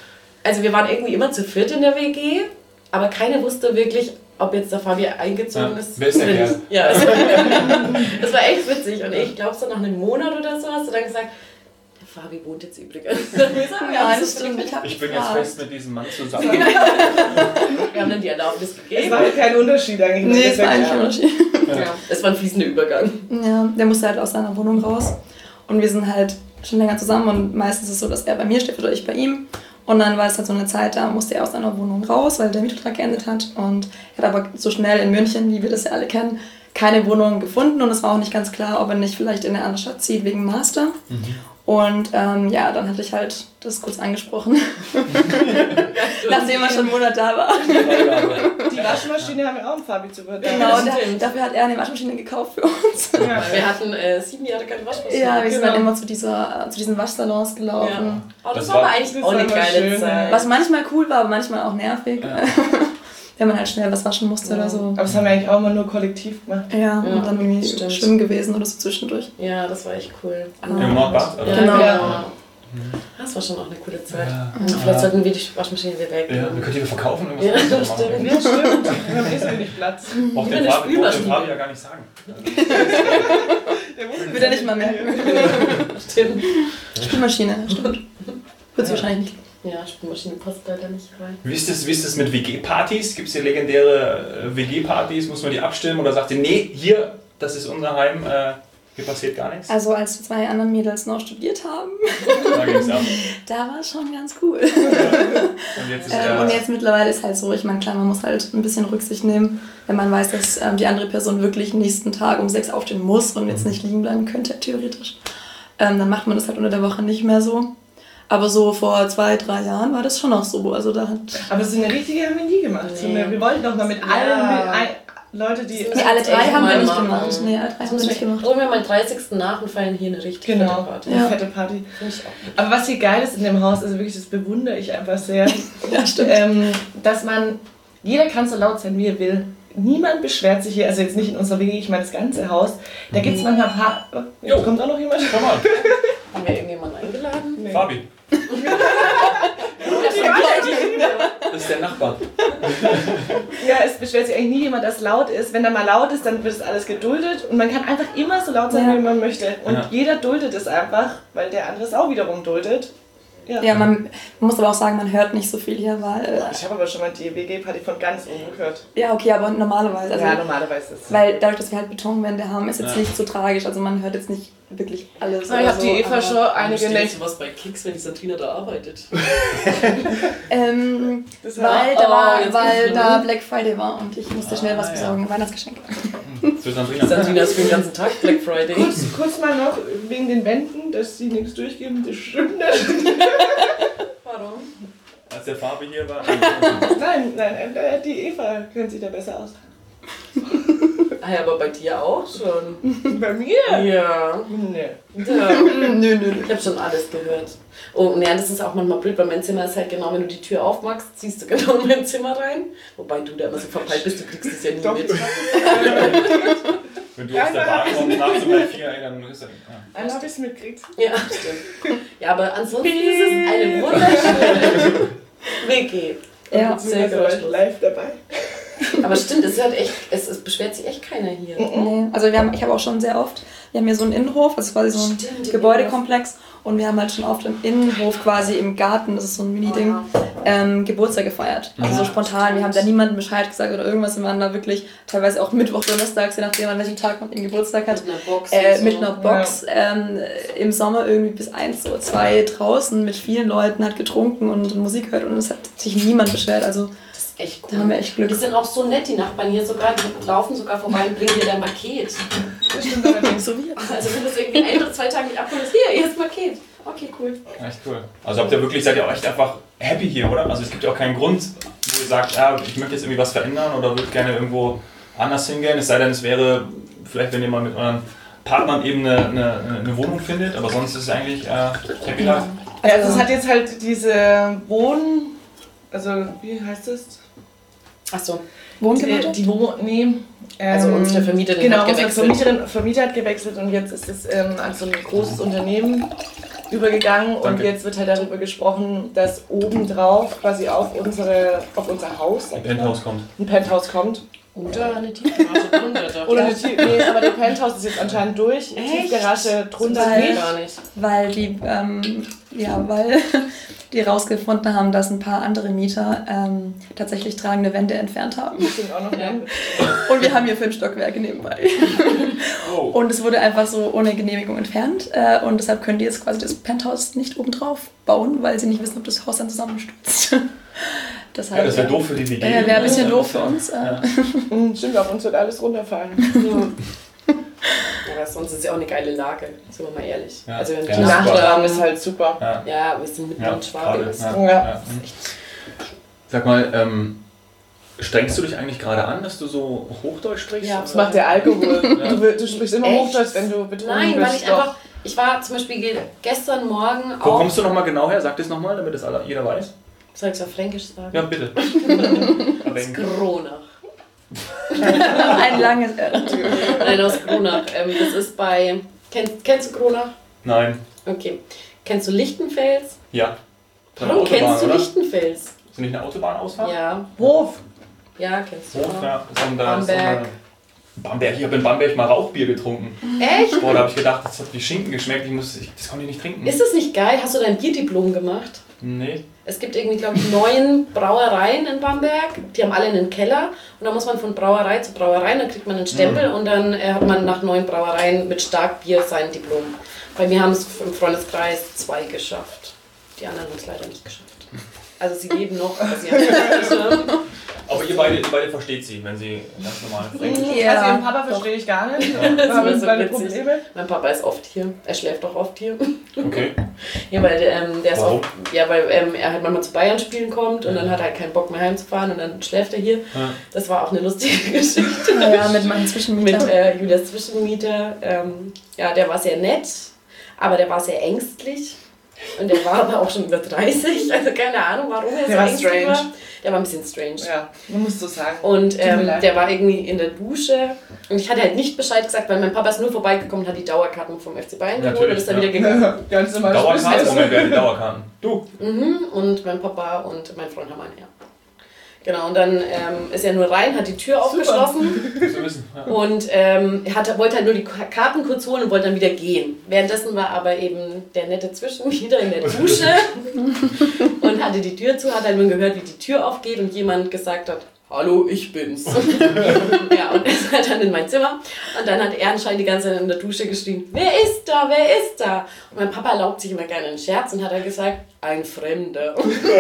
Also wir waren irgendwie immer zu viert in der WG, aber keiner wusste wirklich, ob jetzt der Fabi eingezogen ist. Wer ist der Kerl? Ja, also, das war echt witzig. Und ich glaube, so nach einem Monat oder so hast du dann gesagt, der Fabi wohnt jetzt übrigens. Ja, das stimmt. Ich bin jetzt fest mit diesem Mann zusammen. Wir haben dann die Erlaubnis gegeben. Es war kein Unterschied eigentlich. Nee, es war eigentlich ein Unterschied. Ja, es war ein fließender Übergang. Ja, der musste halt aus seiner Wohnung raus. Und wir sind halt schon länger zusammen und meistens ist es so, dass er bei mir steht oder ich bei ihm. Und dann war es halt so eine Zeit, da musste er aus seiner Wohnung raus, weil der Mietvertrag geendet hat. Und er hat aber so schnell in München, wie wir das ja alle kennen, keine Wohnung gefunden. Und es war auch nicht ganz klar, ob er nicht vielleicht in eine andere Stadt zieht wegen Master. Und ja, dann hatte ich halt das kurz angesprochen, nachdem er schon einen Monat da war. Die Waschmaschine haben wir auch im Fabi zu übertragen. Genau, und dafür hat er eine Waschmaschine gekauft für uns. Ja, wir hatten 7 Jahre keine Waschmaschine. Ja, wir sind dann immer zu diesen Waschsalons gelaufen. Ja. Oh, das war aber eigentlich auch eine geile Zeit. Was manchmal cool war, aber manchmal auch nervig. Ja. Wenn man halt schnell was waschen musste oder so. Aber das haben wir eigentlich auch immer nur kollektiv gemacht. Ja, und dann irgendwie schwimmen gewesen oder so zwischendurch. Ja, das war echt cool. Im Nordbad? Ja, genau. Das war schon auch eine coole Zeit. Vielleicht sollten wir die Waschmaschine wieder weg. Ja, wir können die wieder verkaufen. Ja, das stimmt. Ja, stimmt. Wir haben eh so wenig Platz. Braucht den Fabi ja gar nicht sagen. Wird er nicht mal merken. Stimmt. Spülmaschine, stimmt. Wird sie wahrscheinlich nicht. Ja, Spülmaschine passt leider nicht rein. Wie ist das mit WG-Partys? Gibt es hier legendäre WG-Partys? Muss man die abstimmen oder sagt ihr, nee, hier, das ist unser Heim, hier passiert gar nichts? Also als wir 2 anderen Mädels noch studiert haben, Da ging's ab. da war es schon ganz cool. Und jetzt mittlerweile ist halt so, ich meine, klar, man muss halt ein bisschen Rücksicht nehmen, wenn man weiß, dass die andere Person wirklich nächsten Tag um 6 aufstehen muss und jetzt nicht liegen bleiben könnte, theoretisch. Dann macht man das halt unter der Woche nicht mehr so. Aber so vor 2, 3 Jahren war das schon noch so. Also da hat aber so eine richtige haben wir nie gemacht. Nee. So wir wollten doch mal mit allen Leute, die... Nee, alle 3 haben wir nicht gemacht. Nee, alle 3 haben wir nicht gemacht. Holen wir mal 30. nach und feiern hier eine richtig fette Party. Eine fette Party. Finde ich auch. Aber was hier geil ist in dem Haus, also wirklich, das bewundere ich einfach sehr. Ja, stimmt. Dass jeder kann so laut sein, wie er will. Niemand beschwert sich hier, also jetzt nicht in unserer WG, ich meine das ganze Haus. Da gibt es manchmal ein paar... Kommt auch noch jemand? Komm mal. Haben wir irgendjemanden eingeladen? Nee. Fabi. Das ist der Nachbar. Ja, es beschwert sich eigentlich nie jemand, dass laut ist. Wenn da mal laut ist, dann wird es alles geduldet und man kann einfach immer so laut sein, wie man möchte. Und jeder duldet es einfach, weil der andere es auch wiederum duldet. Ja, man muss aber auch sagen, man hört nicht so viel hier, weil... Ich habe aber schon mal die WG-Party von ganz oben gehört. Ja, okay, aber normalerweise. Also, ja, normalerweise ist es. Weil dadurch, dass wir halt Betonwände haben, ist jetzt nicht so tragisch. Also man hört jetzt nicht wirklich alles. Ich habe die Eva schon einige Nächte. Was bei Kicks, wenn die Sandrina da arbeitet? weil da Black Friday war und ich musste schnell was besorgen. Weihnachtsgeschenk. Für Sandrina. Sandrina ist für den ganzen Tag Black Friday. Kurz mal noch wegen den Wänden, dass sie nichts durchgeben, das stimmt nicht. Warum? Als der Fabi hier war. Nein, die Eva kennt sich da besser aus. Ah ja, aber bei dir auch schon. Bei mir? Ja. Nee. Ja. Nö. Ich habe schon alles gehört. Oh, ja, das ist auch manchmal blöd, weil mein Zimmer ist halt genau, wenn du die Tür aufmachst, ziehst du genau in mein Zimmer rein. Wobei du da immer so verpeilt bist, du kriegst es ja nie mit. Wenn du aus der Bahn kommst, nachts um 4, dann ist er. Einmal habe ich es mitgekriegt. Ja, stimmt. Ja, aber ansonsten ist es eine wunderschöne WG. Ja, sehr gut. Live dabei. Aber stimmt, es ist halt echt, es beschwert sich echt keiner hier. Nee, also ich habe auch schon sehr oft, wir haben hier so einen Innenhof, also quasi so ein Gebäudekomplex und wir haben halt schon oft im Innenhof quasi im Garten, das ist so ein Mini-Ding, Geburtstag gefeiert. Also so spontan, wir haben da niemandem Bescheid gesagt oder irgendwas, wir waren da wirklich teilweise auch Mittwoch, Donnerstags, je nachdem an welchem Tag man den Geburtstag hat. Mit einer Box. Im Sommer irgendwie bis 1 oder 2 draußen mit vielen Leuten, hat getrunken und Musik gehört und es hat sich niemand beschwert, also echt cool. Da haben wir echt Glück. Die sind auch so nett, die Nachbarn hier sogar, die laufen sogar vorbei und bringen dir dein Paket. Das stimmt allerdings. So wie Also wenn du es irgendwie 1 oder 2 Tage nicht abholst, hier ist Paket. Okay, cool. Echt cool. Also seid ihr auch echt einfach happy hier, oder? Also es gibt ja auch keinen Grund, wo ihr sagt, ja, ich möchte jetzt irgendwie was verändern oder würde gerne irgendwo anders hingehen. Es sei denn, es wäre vielleicht, wenn ihr mal mit euren Partnern eben eine Wohnung findet, aber sonst ist es eigentlich happy life. Also es hat jetzt halt diese also wie heißt das? Achso. Wohngemeinschaft? Also unsere Vermieterin genau, hat gewechselt. Unsere Vermieter hat gewechselt und jetzt ist es an so ein großes Unternehmen übergegangen und Danke. jetzt wird halt darüber gesprochen, dass obendrauf quasi auf unser Haus Ein Penthouse kommt. ein Penthouse kommt. Oder eine Tiefgarage drunter. Oder nee, aber der Penthouse ist jetzt anscheinend durch. Die Tiefgarage drunter Weil- nicht. Gar nicht. Weil weil die rausgefunden haben, dass ein paar andere Mieter tatsächlich tragende Wände entfernt haben. Die sind auch noch Ja. Und wir haben hier 5 Stockwerke nebenbei. Oh. Und es wurde einfach so ohne Genehmigung entfernt. Und deshalb können die jetzt quasi das Penthouse nicht obendrauf bauen, weil sie nicht wissen, ob das Haus dann zusammenstürzt. Deshalb, Ja, das wäre doof für die WG. Wäre ein bisschen doof für uns. Ja. Stimmt, auf uns wird alles runterfallen. Aber sonst ist es ja auch eine geile Lage, sind wir mal ehrlich. Ja. Also wenn Ja, Die die super. Nachbarn ist halt super. Ja. Ja, wir sind mitten Ja, in Schwabing. gerade, Ja. ja. Sag mal, strengst du dich eigentlich gerade an, dass du so Hochdeutsch sprichst? Ja, Das macht der Alkohol. Du sprichst immer Echt? Hochdeutsch, wenn du betrunken bist. Nein, weil ich doch. einfach, ich war zum Beispiel gestern Morgen Wo auch, kommst du nochmal genau her? Sag das nochmal, damit das jeder weiß. soll ich es auf Fränkisch sagen? Ja, bitte. Kronach. Ein langes Nein, aus Kronach. Das ist bei, kennst du Kronach? Nein. Okay. Kennst du Lichtenfels? Ja. Das ist eine Warum Autobahn, kennst du oder? Lichtenfels? Ist das nicht eine Autobahnausfahrt? Ja. Hof. Ja, kennst du. Hof, ja. Bamberg. Bamberg. Ich habe in Bamberg mal Rauchbier getrunken. Echt? Boah, da habe ich gedacht, das hat wie Schinken geschmeckt. Das konnte ich nicht trinken. Ist das nicht geil? Hast du dein Bierdiplom gemacht? Nee. Es gibt irgendwie, glaube ich, 9 Brauereien in Bamberg. Die haben alle einen Keller. Und da muss man von Brauerei zu Brauerei, dann kriegt man einen Stempel und dann hat man nach 9 Brauereien mit Starkbier sein Diplom. Bei mir haben es im Freundeskreis 2 geschafft. Die anderen haben es leider nicht geschafft. Also sie leben noch, aber sie haben es nicht geschafft. Aber ihr beide versteht sie, wenn sie ganz normal Fränkisch. Ja, Also ihren Papa verstehe ich gar nicht. Ja. Wir haben Das jetzt ist meine witzig. Probleme. Mein Papa ist oft hier. Er schläft auch oft hier. Okay. Ja, weil der ist Warum? oft, ja, weil er halt manchmal zu Bayern spielen kommt und dann hat er halt keinen Bock mehr heimzufahren und dann schläft er hier. Ja. Das war auch eine lustige Geschichte. Ja, mit meinen Zwischenmietern. Mit Julias Zwischenmieter. Ja, der war sehr nett, aber der war sehr ängstlich. Und der war aber auch schon über 30, also keine Ahnung, warum er Der so war ängstlich strange. war. Der war ein bisschen strange. Ja, man muss so sagen. Und mir leid. der war irgendwie in der Dusche und ich hatte halt nicht Bescheid gesagt, weil mein Papa ist nur vorbeigekommen und hat die Dauerkarten vom FC Bayern geholt und Natürlich, ist dann ja. wieder gegangen. Ganz normal. Dauerkarten? Moment, wer hat die Dauerkarten? Du. Und mein Papa und mein Freund haben eine, ja. Genau, und dann ist er nur rein, hat die Tür aufgeschlossen Musst du wissen. Ja. und wollte halt nur die Karten kurz holen und wollte dann wieder gehen. Währenddessen war aber eben der nette Zwischenmieter in der Dusche und hatte die Tür zu, hat halt nur gehört, wie die Tür aufgeht und jemand gesagt hat, hallo, ich bin's. Ja, und er ist halt dann in mein Zimmer und dann hat er anscheinend die ganze Zeit in der Dusche geschrien, wer ist da, wer ist da? Und mein Papa erlaubt sich immer gerne einen Scherz und hat dann gesagt, ein Fremder.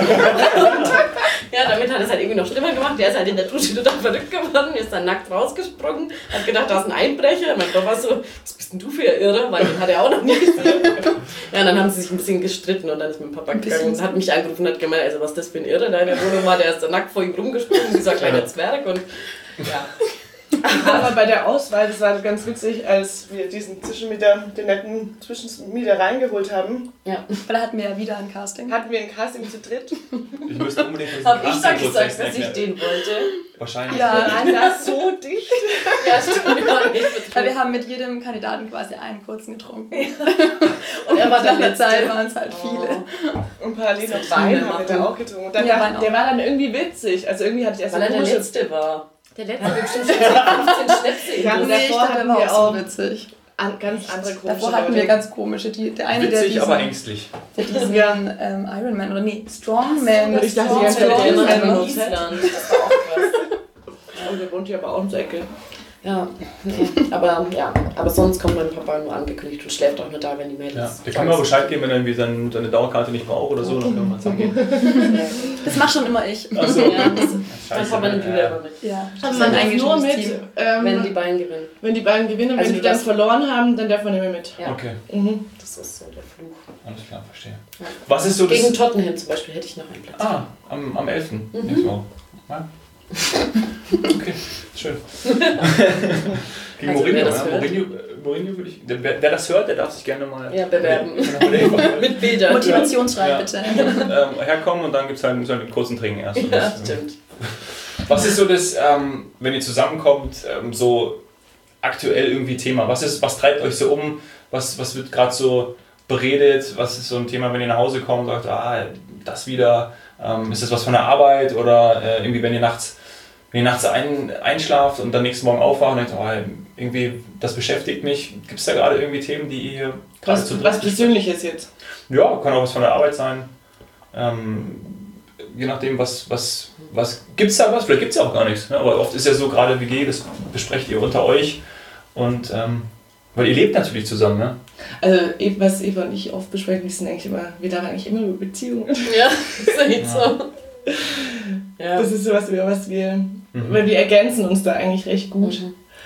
Ja, damit hat es halt irgendwie noch schlimmer gemacht. Der ist halt in der Dusche total verrückt geworden, ist dann nackt rausgesprungen, hat gedacht, da ist ein Einbrecher. Mein Papa so, was bist denn du für ein Irre? Weil den hat er auch noch nie gesehen. Ja, dann haben sie sich ein bisschen gestritten und dann ist mein Papa gegangen und hat mich angerufen und hat gemeint, also was das für ein Irre da in der Wohnung war, der ist da nackt vor ihm rumgesprungen, dieser kleine Zwerg und ja. Aber bei der Auswahl, das war ganz witzig, als wir diesen Zwischenmieter, den netten Zwischenmieter reingeholt haben, Ja. Weil da hatten wir ja wieder ein Casting. hatten wir ein Casting zu dritt. Ich müsste unbedingt diesen Hab ich da Casting-Prozess gesagt, dass ich erklären. den wollte? Wahrscheinlich. Ja. Wir waren da so dicht. Ja, stimmt. Ja, Weil wir haben mit jedem Kandidaten quasi einen kurzen getrunken. und er war Nach der der Zeit Letzte. waren es halt viele. Und parallel Das noch ist Wein viel haben wir da machen. auch getrunken. Und dann Ja, war, Wein auch. der war dann irgendwie witzig. Also irgendwie hatte ich erst Weil er der komische- Letzte war. Der Er letzte hat bestimmt schon 15 Schnäpse in Ja, Dose. Nee, ich davor dachte, der hatten war wir auch auch- so witzig. ganz andere komische Davor hatten wir Leute. ganz komische. Der eine, der Witzig, diesen, aber ängstlich. der diesen Ja. Ironman, oder nee, Strongman. Ich dachte, Ja, jetzt der hat immer der in noch Island. Das war auch krass. Und der wohnt hier aber auch ums Ecke. Ja, nee. Aber sonst kommt mein Papa nur angekündigt und schläft auch nur da, wenn die Mädels. Ja. Der kann mir auch Bescheid geben, wenn er irgendwie seine Dauerkarte nicht braucht oder so. Dann können wir sagen. Das macht schon immer ich. Achso. Ja, das, mein Scheiße. Papa nimmt wieder immer mit. Ja, Also das man ist ein darf nur eingeschriebenes mit, Team. Wenn die beiden gewinnen. wenn die beiden gewinnen, Also wenn die du dann darfst- verloren haben, dann darf man nicht mehr mit. Ja, Okay, Mhm. das ist so der Fluch. alles klar, verstehe. Ja. Was ist so das... Gegen Tottenham zum Beispiel hätte ich noch einen Platz. Ah, am 11. Nächstes Mal. Ja. Okay, schön. Gegen Also, Mourinho, wer das ja. hört. Mourinho würde ich... Wer das hört, der darf sich gerne mal... Ja, bewerben. Mit Mit Bildern. Motivationsschreiben, Ja. bitte. herkommen und dann gibt es halt einen kurzen Trinken erst. Und Ja, das, stimmt. Was ist so das, wenn ihr zusammenkommt, so aktuell irgendwie Thema? Was treibt euch so um? Was wird gerade so beredet? Was ist so ein Thema, wenn ihr nach Hause kommt und sagt, das wieder, ist das was von der Arbeit oder irgendwie, wenn ihr nachts einschlaft und dann nächsten Morgen aufwacht und denkt, irgendwie, das beschäftigt mich. Gibt es da gerade irgendwie Themen, die ihr gerade was Persönliches jetzt? Ja, kann auch was von der Arbeit sein. Je nachdem, was gibt es da was? Vielleicht gibt es ja auch gar nichts. Ne? Aber oft ist ja so, gerade WG, das besprecht ihr unter euch. Und weil ihr lebt natürlich zusammen, ne? Also was Eva und ich oft besprechen, wir da eigentlich immer über Beziehungen. Ja, das ist echt so. Ja. Das ist so was wir weil wir ergänzen uns da eigentlich recht gut.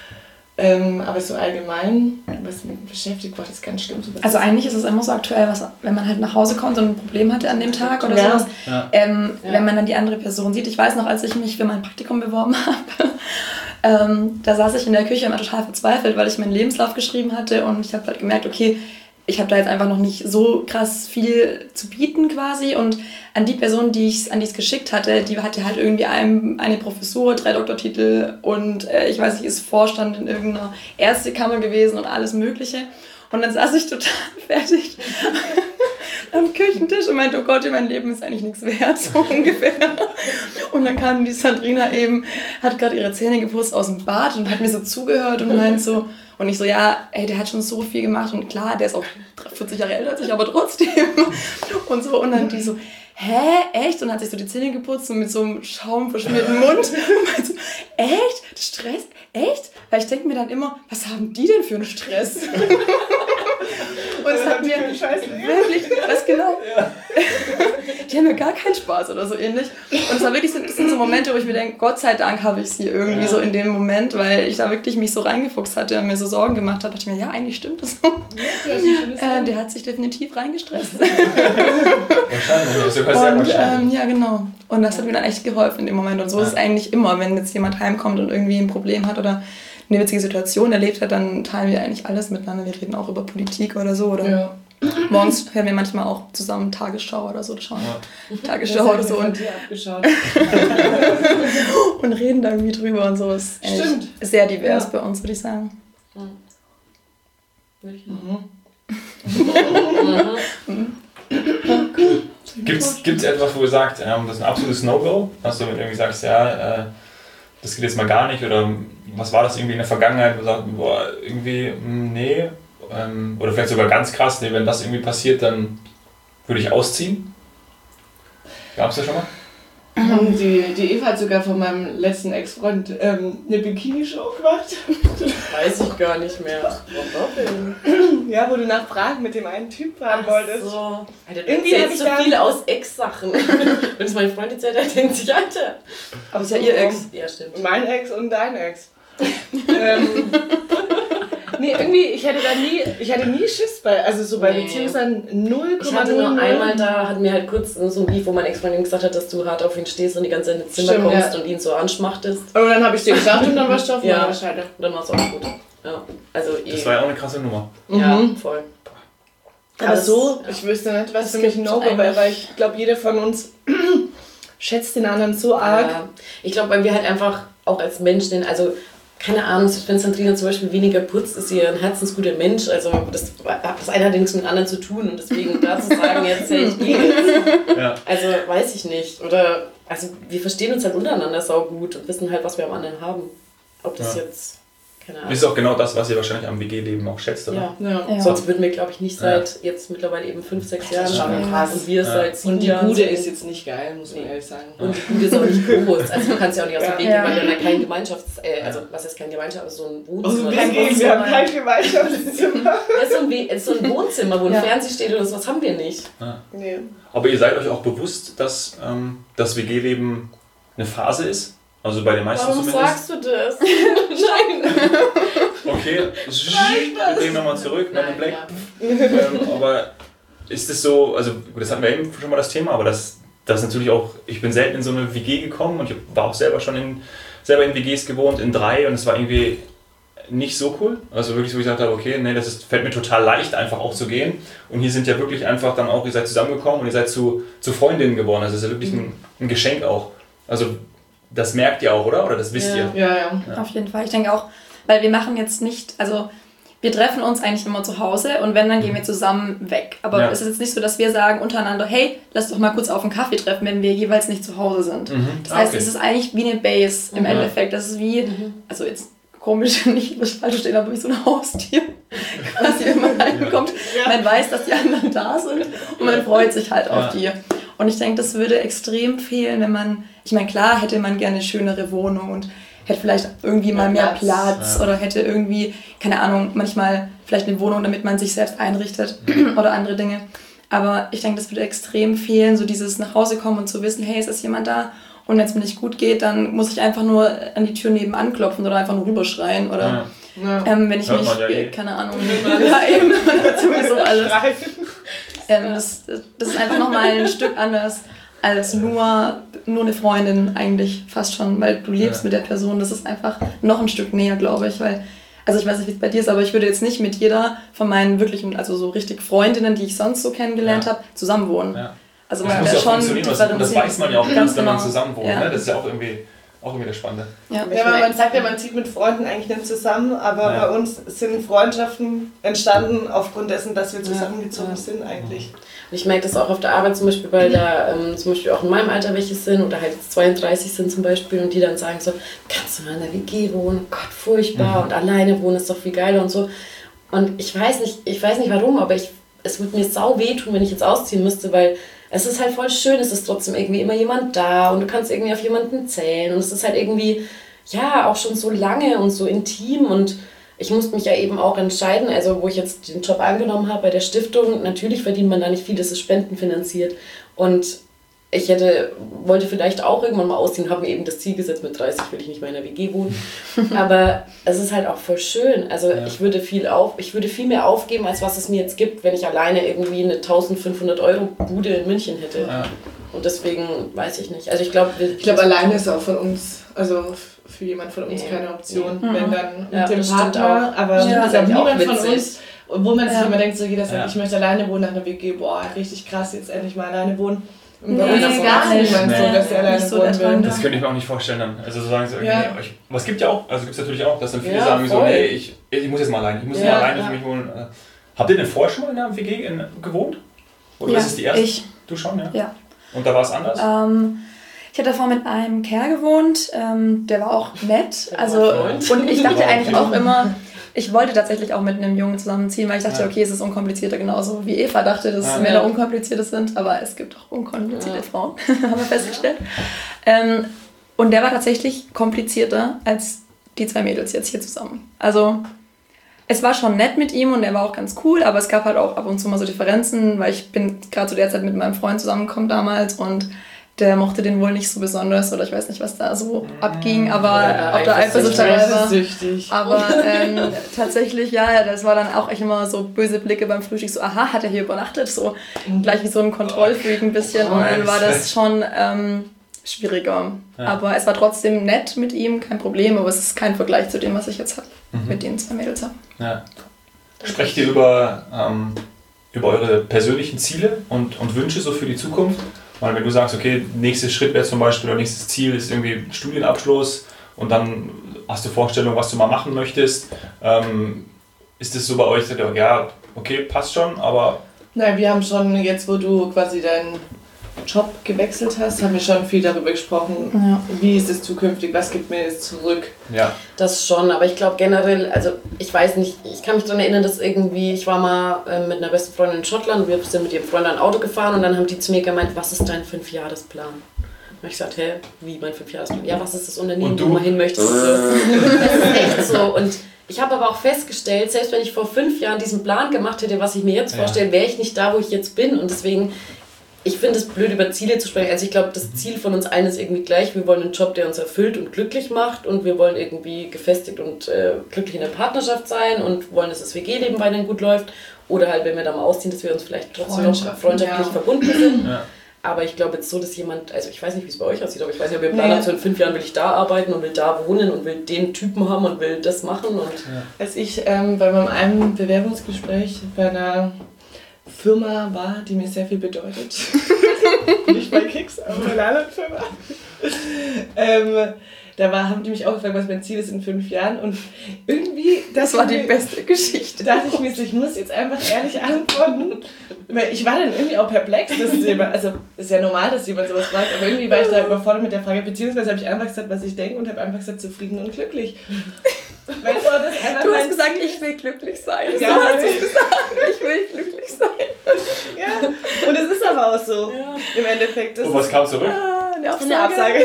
Aber so allgemein, was mich beschäftigt, war das ganz schlimm. Also eigentlich ist es immer so aktuell, wenn man halt nach Hause kommt und ein Problem hatte an dem Tag oder sowas, wenn man dann die andere Person sieht. Ich weiß noch, als ich mich für mein Praktikum beworben habe, da saß ich in der Küche immer total verzweifelt, weil ich meinen Lebenslauf geschrieben hatte und ich habe halt gemerkt, okay, ich habe da jetzt einfach noch nicht so krass viel zu bieten quasi und an die Person, an die ich es geschickt hatte, die hatte halt irgendwie eine Professur, 3 Doktortitel und ich weiß nicht, ist Vorstand in irgendeiner Ärztekammer gewesen und alles mögliche und dann saß ich total fertig am Küchentisch und meinte, oh Gott, mein Leben ist eigentlich nichts wert, so ungefähr. Und dann kam die Sandrina eben, hat gerade ihre Zähne geputzt aus dem Bad und hat mir so zugehört und meint so, und ich so, ja, ey, der hat schon so viel gemacht und klar, der ist auch 40 Jahre älter als ich, aber trotzdem. Und so, und dann die so, hä, echt? Und hat sich so die Zähne geputzt und mit so einem schaumverschmierten Mund. Und meinte so, echt? Das stresst? Echt? Weil ich denke mir dann immer, was haben die denn für einen Stress? Und es hat mir wirklich, was genau? Ja. Die haben ja gar keinen Spaß oder so ähnlich. Und es war wirklich so ein bisschen so Momente, wo ich mir denke, Gott sei Dank habe ich sie irgendwie so in dem Moment, weil ich da wirklich mich so reingefuchst hatte und mir so Sorgen gemacht habe. Da dachte ich mir, ja, eigentlich stimmt das so. Der hat sich definitiv reingestresst. Wahrscheinlich, sogar sehr wahrscheinlich. Ja, genau. Und das hat mir dann echt geholfen in dem Moment. Und so ist es eigentlich immer, wenn jetzt jemand heimkommt und irgendwie ein Problem hat oder eine witzige Situation erlebt hat, dann teilen wir eigentlich alles miteinander. Wir reden auch über Politik oder so. Oder morgens hören wir manchmal auch zusammen Tagesschau oder so. Schauen Tagesschau oder so. Und und reden da irgendwie drüber und so. Ist sehr divers bei uns, würde ich sagen. Gibt's etwas, wo du sagst, das ist ein absolutes No-Go? Dass du irgendwie sagst, das geht jetzt mal gar nicht, oder was war das irgendwie in der Vergangenheit, wo du sagst, boah, irgendwie, nee, oder vielleicht sogar ganz krass, nee, wenn das irgendwie passiert, dann würde ich ausziehen? Gab's das schon mal? Die Eva hat sogar von meinem letzten Ex-Freund eine Bikini-Show gemacht. Weiß ich gar nicht mehr. Ja, wo du nach Prag mit dem einen Typ fahren wolltest. So. Alter, du erzählst so viel aus Ex-Sachen. Wenn es meine Freundin erzählt hat, denkt sich, Alter. Aber es ist ja ihr Ex. Ja, stimmt. Mein Ex und dein Ex. Nee, irgendwie, ich hatte nie Schiss bei Beziehungen dann 0,0. Ich hatte nur einmal da, hatten wir halt kurz so ein Beef, wo mein Ex-Freundin gesagt hat, dass du hart auf ihn stehst und die ganze Zeit ins Zimmer kommst und ihn so anschmachtest. Aber dann habe ich dir gesagt und dann warst du auf meiner Scheide. Und dann war es auch gut. Ja, also das war ja auch eine krasse Nummer. Ja, voll. Aber so, ich wüsste nicht, was für mich ein No-Go wäre, weil ich glaube, jeder von uns schätzt den anderen so arg. Ja. Ich glaube, weil wir halt einfach auch als Menschen, also keine Ahnung, wenn Sandrina zum Beispiel weniger putzt, ist sie ein herzensguter Mensch. Also das eine hat nichts mit dem anderen zu tun und deswegen da zu sagen, jetzt ich gehe jetzt. Ja. Also weiß ich nicht. Oder also wir verstehen uns halt untereinander saugut und wissen halt, was wir am anderen haben. Ob das jetzt, keine Ahnung. Das ist auch genau das, was ihr wahrscheinlich am WG-Leben auch schätzt, oder? Ja. Sonst würden wir, glaube ich, nicht seit jetzt mittlerweile eben 5-6 Jahren schon krass. Und wir seit 7 und die Jahren. Bude ist jetzt nicht geil, muss man ehrlich sagen. Und die Bude ist auch nicht groß. Also du kannst ja auch nicht aus dem Weg gehen, weil wir haben kein also was heißt kein Gemeinschaft, aber so ein Wohnzimmer. Wir haben kein Gemeinschaftszimmer. Das ist so ein Wohnzimmer, wo ein Fernseher steht oder sowas haben wir nicht. Ja. Nee. Aber ihr seid euch auch bewusst, dass das WG-Leben eine Phase ist? Also bei den meisten zumindest. Warum sagst du das? Nein. Okay, wir drehen nochmal zurück, Men in Black. Aber ist es so, also gut, das hatten wir eben schon mal das Thema, aber das natürlich auch, ich bin selten in so eine WG gekommen und ich war auch selber schon in WGs gewohnt, in 3, und es war irgendwie nicht so cool. Also wirklich, wo ich gesagt habe, okay, nee, fällt mir total leicht, einfach auch zu gehen. Und hier sind ja wirklich einfach dann auch, ihr seid zusammengekommen und ihr seid zu Freundinnen geworden. Also es ist ja wirklich ein Geschenk auch. Also das merkt ihr auch, oder? Oder das wisst ihr? Ja. Auf jeden Fall. Ich denke auch, weil wir machen jetzt nicht, also wir treffen uns eigentlich immer zu Hause und wenn, dann gehen wir zusammen weg. Aber es ist jetzt nicht so, dass wir sagen untereinander, hey, lass doch mal kurz auf einen Kaffee treffen, wenn wir jeweils nicht zu Hause sind. Das heißt, es ist eigentlich wie eine Base im Endeffekt. Das ist wie, also jetzt komisch, nicht das falsch stehen, aber wie so ein Haustier. Quasi, wenn man reinkommt, man weiß, dass die anderen da sind und man freut sich halt auf die. Und ich denke, das würde extrem fehlen, wenn man, ich meine, klar hätte man gerne eine schönere Wohnung und hätte vielleicht irgendwie mal mehr Platz oder hätte irgendwie, keine Ahnung, manchmal vielleicht eine Wohnung, damit man sich selbst einrichtet oder andere Dinge. Aber ich denke, das würde extrem fehlen, so dieses nach Hause kommen und zu wissen, hey, ist eben da? Und wenn es mir nicht gut geht, dann muss ich einfach nur an die Tür nebenan klopfen oder einfach nur rüberschreien oder wenn ich mich, keine Ahnung, eben, sowieso alles. Das ist einfach nochmal ein Stück anders als nur eine Freundin eigentlich fast schon, weil du lebst mit der Person, das ist einfach noch ein Stück näher, glaube ich, weil, also ich weiß nicht, wie es bei dir ist, aber ich würde jetzt nicht mit jeder von meinen wirklichen, also so richtig Freundinnen, die ich sonst so kennengelernt habe, zusammenwohnen. Ja. Also man muss ja schon das weiß man ja auch ganz, wenn man zusammenwohnt, ne? Das ist ja auch irgendwie das Spannende. Ja, man sagt ja, man zieht mit Freunden eigentlich nicht zusammen, aber bei uns sind Freundschaften entstanden aufgrund dessen, dass wir zusammengezogen sind eigentlich. Und ich merke das auch auf der Arbeit zum Beispiel, weil da zum Beispiel auch in meinem Alter welche sind oder halt 32 sind zum Beispiel und die dann sagen so, kannst du mal in der WG wohnen? Gott, furchtbar und alleine wohnen ist doch viel geiler und so. Und ich weiß nicht warum, aber es würde mir sau wehtun, wenn ich jetzt ausziehen müsste, weil es ist halt voll schön, es ist trotzdem irgendwie immer jemand da und du kannst irgendwie auf jemanden zählen und es ist halt irgendwie, auch schon so lange und so intim und ich musste mich ja eben auch entscheiden, also wo ich jetzt den Job angenommen habe bei der Stiftung, natürlich verdient man da nicht viel, das ist spendenfinanziert und ich wollte vielleicht auch irgendwann mal ausziehen, habe mir eben das Ziel gesetzt, mit 30 will ich nicht mehr in der WG wohnen, aber es ist halt auch voll schön, also ich würde viel mehr aufgeben, als was es mir jetzt gibt, wenn ich alleine irgendwie eine 1.500 € Bude in München hätte und deswegen weiß ich nicht, also ich glaube alleine ist auch von uns, also für jemand von uns keine Option, wenn dann mit dem Partner, aber das ist niemand von uns, wo man sich immer denkt, so jeder sagt, ich möchte alleine wohnen nach einer WG, boah, richtig krass, jetzt endlich mal alleine wohnen. Und bei uns ist gar niemand so, dass er alleine wohnen will. Das könnte ich mir auch nicht vorstellen dann. Also so sagen sie, aber es gibt ja auch, also gibt es natürlich auch, dass dann viele sagen so, nee, ich muss jetzt mal alleine, ich muss mal alleine für mich wohnen. Habt ihr denn vorher schon mal in einer WG gewohnt? Oder ist es die erste? Du schon, ja? Und da war es anders? Ich hatte davor mit einem Kerl gewohnt, der war auch nett. Und ich dachte eigentlich auch immer, ich wollte tatsächlich auch mit einem Jungen zusammenziehen, weil ich dachte, okay, es ist unkomplizierter, genauso wie Eva dachte, dass Männer unkomplizierte sind, aber es gibt auch unkomplizierte Frauen, haben wir festgestellt. Und der war tatsächlich komplizierter als die 2 Mädels jetzt hier zusammen. Also es war schon nett mit ihm und er war auch ganz cool, aber es gab halt auch ab und zu mal so Differenzen, weil ich bin gerade zu der Zeit mit meinem Freund zusammengekommen damals und der mochte den wohl nicht so besonders oder ich weiß nicht, was da so abging, aber auf der Eifersucht war. Aber tatsächlich, das war dann auch echt immer so böse Blicke beim Frühstück, so aha, hat er hier übernachtet, so gleich wie so ein Kontrollfreak ein bisschen und dann war das schon schwieriger. Aber es war trotzdem nett mit ihm, kein Problem, aber es ist kein Vergleich zu dem, was ich jetzt habe, mit den 2 Mädels habe. Ja. Sprecht ihr über eure persönlichen Ziele und Wünsche so für die Zukunft? Weil wenn du sagst, okay, nächster Schritt wäre zum Beispiel, oder nächstes Ziel ist irgendwie Studienabschluss und dann hast du Vorstellung, was du mal machen möchtest, ist das so bei euch, ja, okay, passt schon, aber... Nein, wir haben schon, jetzt wo du quasi deinen Job gewechselt hast, haben wir schon viel darüber gesprochen, wie ist es zukünftig, was gibt mir jetzt zurück. Ja. Das schon, aber ich glaube generell, also ich weiß nicht, ich kann mich daran erinnern, dass irgendwie, ich war mal mit einer besten Freundin in Schottland und wir sind mit ihrem Freund ein Auto gefahren und dann haben die zu mir gemeint, was ist dein 5-Jahresplan? Und ich sagte, wie mein 5-Jahresplan? Ja, was ist das Unternehmen, wo man hin möchtest? Das ist echt so und ich habe aber auch festgestellt, selbst wenn ich vor 5 Jahren diesen Plan gemacht hätte, was ich mir jetzt vorstelle, wäre ich nicht da, wo ich jetzt bin und deswegen... Ich finde es blöd, über Ziele zu sprechen. Also ich glaube, das Ziel von uns allen ist irgendwie gleich. Wir wollen einen Job, der uns erfüllt und glücklich macht und wir wollen irgendwie gefestigt und glücklich in der Partnerschaft sein und wollen, dass das WG-Leben weiterhin gut läuft. Oder halt, wenn wir da mal ausziehen, dass wir uns vielleicht trotzdem noch freundschaftlich verbunden sind. Ja. Aber ich glaube jetzt so, dass jemand, also ich weiß nicht, wie es bei euch aussieht, aber ich weiß ja, wir planen so in 5 Jahren will ich da arbeiten und will da wohnen und will den Typen haben und will das machen. Und als ich bei meinem einen Bewerbungsgespräch bei einer Firma war, die mir sehr viel bedeutet. Nicht bei Kicks, aber bei einer anderen Firma. haben die mich auch gefragt, was mein Ziel ist in 5 Jahren. Und irgendwie, Das war die beste Geschichte. dachte ich mir so, ich muss jetzt einfach ehrlich antworten. Weil ich war dann irgendwie auch perplex, dass jemand, also ist ja normal, dass jemand sowas fragt, aber irgendwie war ich da überfordert mit der Frage, beziehungsweise habe ich einfach gesagt, was ich denke und habe einfach gesagt, zufrieden und glücklich. Weil das einfach Du hast gesagt, ich will glücklich sein. Ja, So hast du gesagt, ich will glücklich sein. Ja, und es ist aber auch so, im Endeffekt. Das Und was kam zurück? Eine ist eine Absage.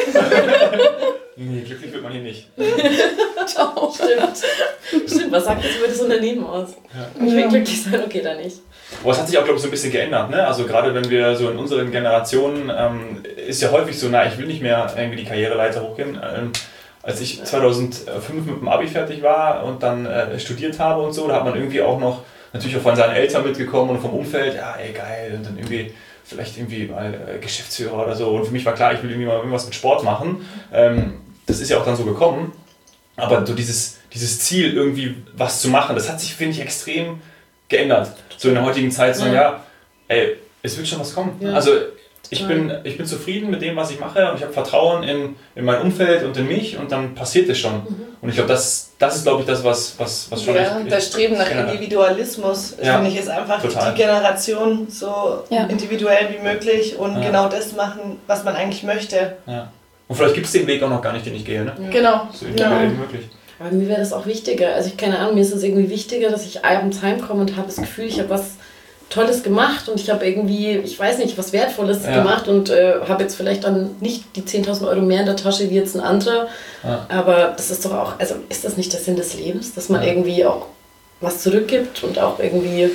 Nee, glücklich wird man hier nicht. Ciao. Stimmt, was sagt das über das Unternehmen aus? Ja. Ich will glücklich sein, okay, dann nicht. Aber es hat sich auch, glaube ich, so ein bisschen geändert. Ne? Also gerade wenn wir so in unseren Generationen, ist ja häufig so, ich will nicht mehr irgendwie die Karriereleiter hochgehen. Als ich 2005 mit dem Abi fertig war und dann studiert habe und so, da hat man irgendwie auch noch, natürlich auch von seinen Eltern mitgekommen und vom Umfeld, ja ey geil, und dann irgendwie vielleicht irgendwie mal Geschäftsführer oder so. Und für mich war klar, ich will irgendwie mal irgendwas mit Sport machen. Das ist ja auch dann so gekommen. Aber so dieses Ziel, irgendwie was zu machen, das hat sich, finde ich, extrem geändert. So in der heutigen Zeit, so ey, es wird schon was kommen. Ja. Also ich bin zufrieden mit dem, was ich mache und ich habe Vertrauen in mein Umfeld und in mich und dann passiert es schon. Und ich glaube, das ist, glaube ich, das, was schon das Streben nach generell. Individualismus, finde ich, ist einfach Total. die Generation so individuell wie möglich und genau das machen, was man eigentlich möchte. Ja. Und vielleicht gibt es den Weg auch noch gar nicht, den ich gehe. Ne? Genau. So individuell wie möglich. Aber mir wäre das auch wichtiger. Also keine Ahnung, mir ist es irgendwie wichtiger, dass ich abends heimkomme und habe das Gefühl, ich habe was Tolles gemacht und ich habe irgendwie, ich weiß nicht, was Wertvolles gemacht und habe jetzt vielleicht dann nicht die 10.000 Euro mehr in der Tasche wie jetzt ein anderer. Ja. Aber das ist doch auch, also ist das nicht der Sinn des Lebens, dass man irgendwie auch was zurückgibt und auch irgendwie...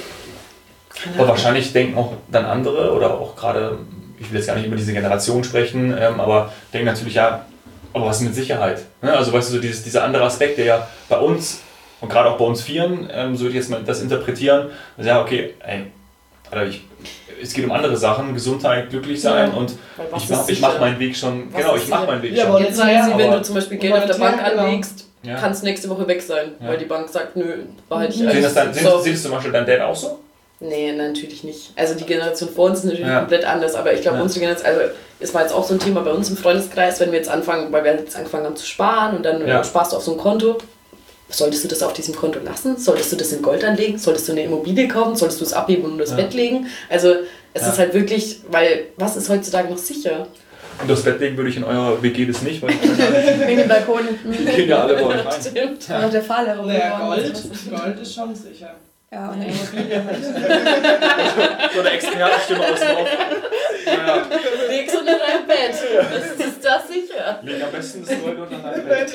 Aber wahrscheinlich denken auch dann andere oder auch gerade, ich will jetzt gar nicht über diese Generation sprechen, aber denken natürlich, ja, aber was mit Sicherheit? Ne? Also weißt du, so dieser andere Aspekt, der ja bei uns und gerade auch bei uns Vieren, so würde ich jetzt mal das interpretieren, also ja, okay, ey, es geht um andere Sachen, Gesundheit, glücklich sein und ich mache meinen Weg schon, ich mache meinen Weg schon. Jetzt sagen Sie, wenn du zum Beispiel Geld auf der Bank anlegst, ja. kannst nächste Woche weg sein, weil die Bank sagt, nö, behalte ich alles. Sieht es zum Beispiel dein Dad auch so? Nee, natürlich nicht. Also die Generation vor uns ist natürlich komplett anders, aber ich glaube, unsere Generation, also es war jetzt auch so ein Thema bei uns im Freundeskreis, wenn wir jetzt anfangen, weil wir jetzt angefangen haben zu sparen und dann sparst du auf so ein Konto. Solltest du das auf diesem Konto lassen? Solltest du das in Gold anlegen? Solltest du eine Immobilie kaufen? Solltest du es abheben und das Bett legen? Also es ist halt wirklich, weil was ist heutzutage noch sicher? Und das Bett legen würde ich in eurer WG das nicht, weil wegen dem Balkon. Die gehen ja alle bei euch rein. Stimmt. Und auf der Fahrlehrer. Gold ist schon sicher. Ja, und eine Immobilie halt. So eine Expertenstimme aus dem Off. Ja. Legst du unter dein Bett. Ist das sicher? Leg am besten das Gold unter dein Bett.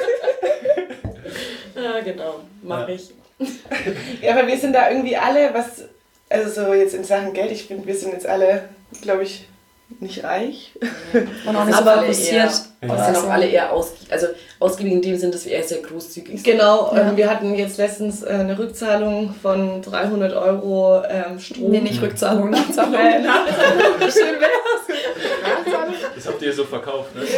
Ja, genau. Mach ich. Ja, aber wir sind da irgendwie alle, also so jetzt in Sachen Geld, ich finde, wir sind jetzt alle, glaube ich, nicht reich. Und auch nicht so fokussiert. Wir sind auch alle eher ausgiebig in dem Sinn, dass wir eher sehr großzügig sind. Genau, wir hatten jetzt letztens eine Rückzahlung von 300 Euro Strom. Nee, nicht Rückzahlung, Nachzahlung. Schön wär's. Das habt ihr so verkauft, ne?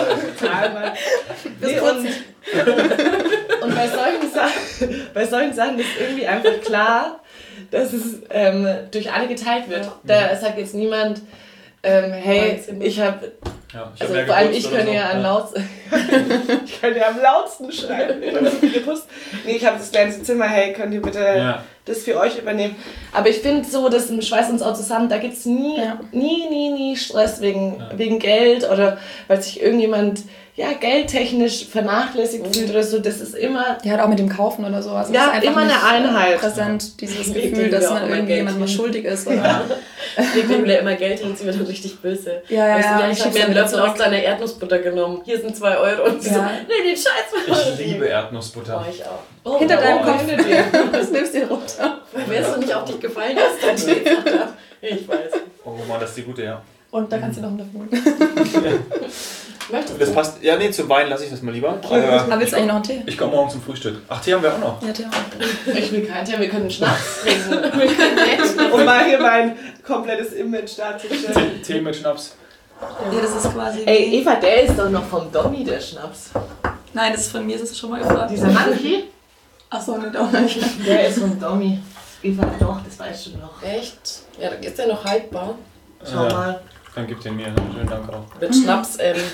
Und bei solchen Sachen ist irgendwie einfach klar, dass es durch alle geteilt wird. Da sagt jetzt niemand, hey, ich habe... Ja, Also vor allem ich könnte ja am lautsten schreien. Nee, ich habe das kleinste Zimmer, hey, könnt ihr bitte das für euch übernehmen? Aber ich finde so, das schweißt uns auch zusammen, da gibt es nie Stress wegen Geld oder weil sich irgendjemand geldtechnisch vernachlässigt fühlt oder so, das ist immer... Ja, halt auch mit dem Kaufen oder so. Also ja, immer eine Einheit. Präsent, dieses Gefühl, dass man irgendjemand mal schuldig ist. Oder? Ich lege mir immer Geld hin und sie wird dann richtig böse. Ich habe mir einen Löffel aus deiner Erdnussbutter genommen. Hier sind 2 Euro. Und sie so, nee, den Scheiß. Ich liebe Erdnussbutter. Ich auch. Hinter deinem Kopf. Das nimmst du dir runter. Wärst du nicht auf dich gefallen, hast dann steht da. Ich weiß. Oh Mann, das ist die gute, ja. Und da kannst du noch einen Löffel. Das passt. Ja, nee, zum Wein lasse ich das mal lieber. Aber willst du eigentlich noch einen Tee? Ich komme morgen zum Frühstück. Ach, Tee haben wir auch noch. Ja, Tee auch. Ich will keinen Tee, wir können Schnaps trinken. Um mal hier mein komplettes Image darzustellen. Tee mit Schnaps. Ja, das ist quasi... Ey, Eva, der ist doch noch vom Dommi, der Schnaps. Nein, das ist von mir, das ist schon mal gefragt. Dieser Monkey? Achso, nicht auch nicht. Der ist vom Dommi. Eva, doch, das weißt du noch. Echt? Ja, ist der noch haltbar? Schau mal. Dann gib den mir. Schönen Dank auch. Mit Schnaps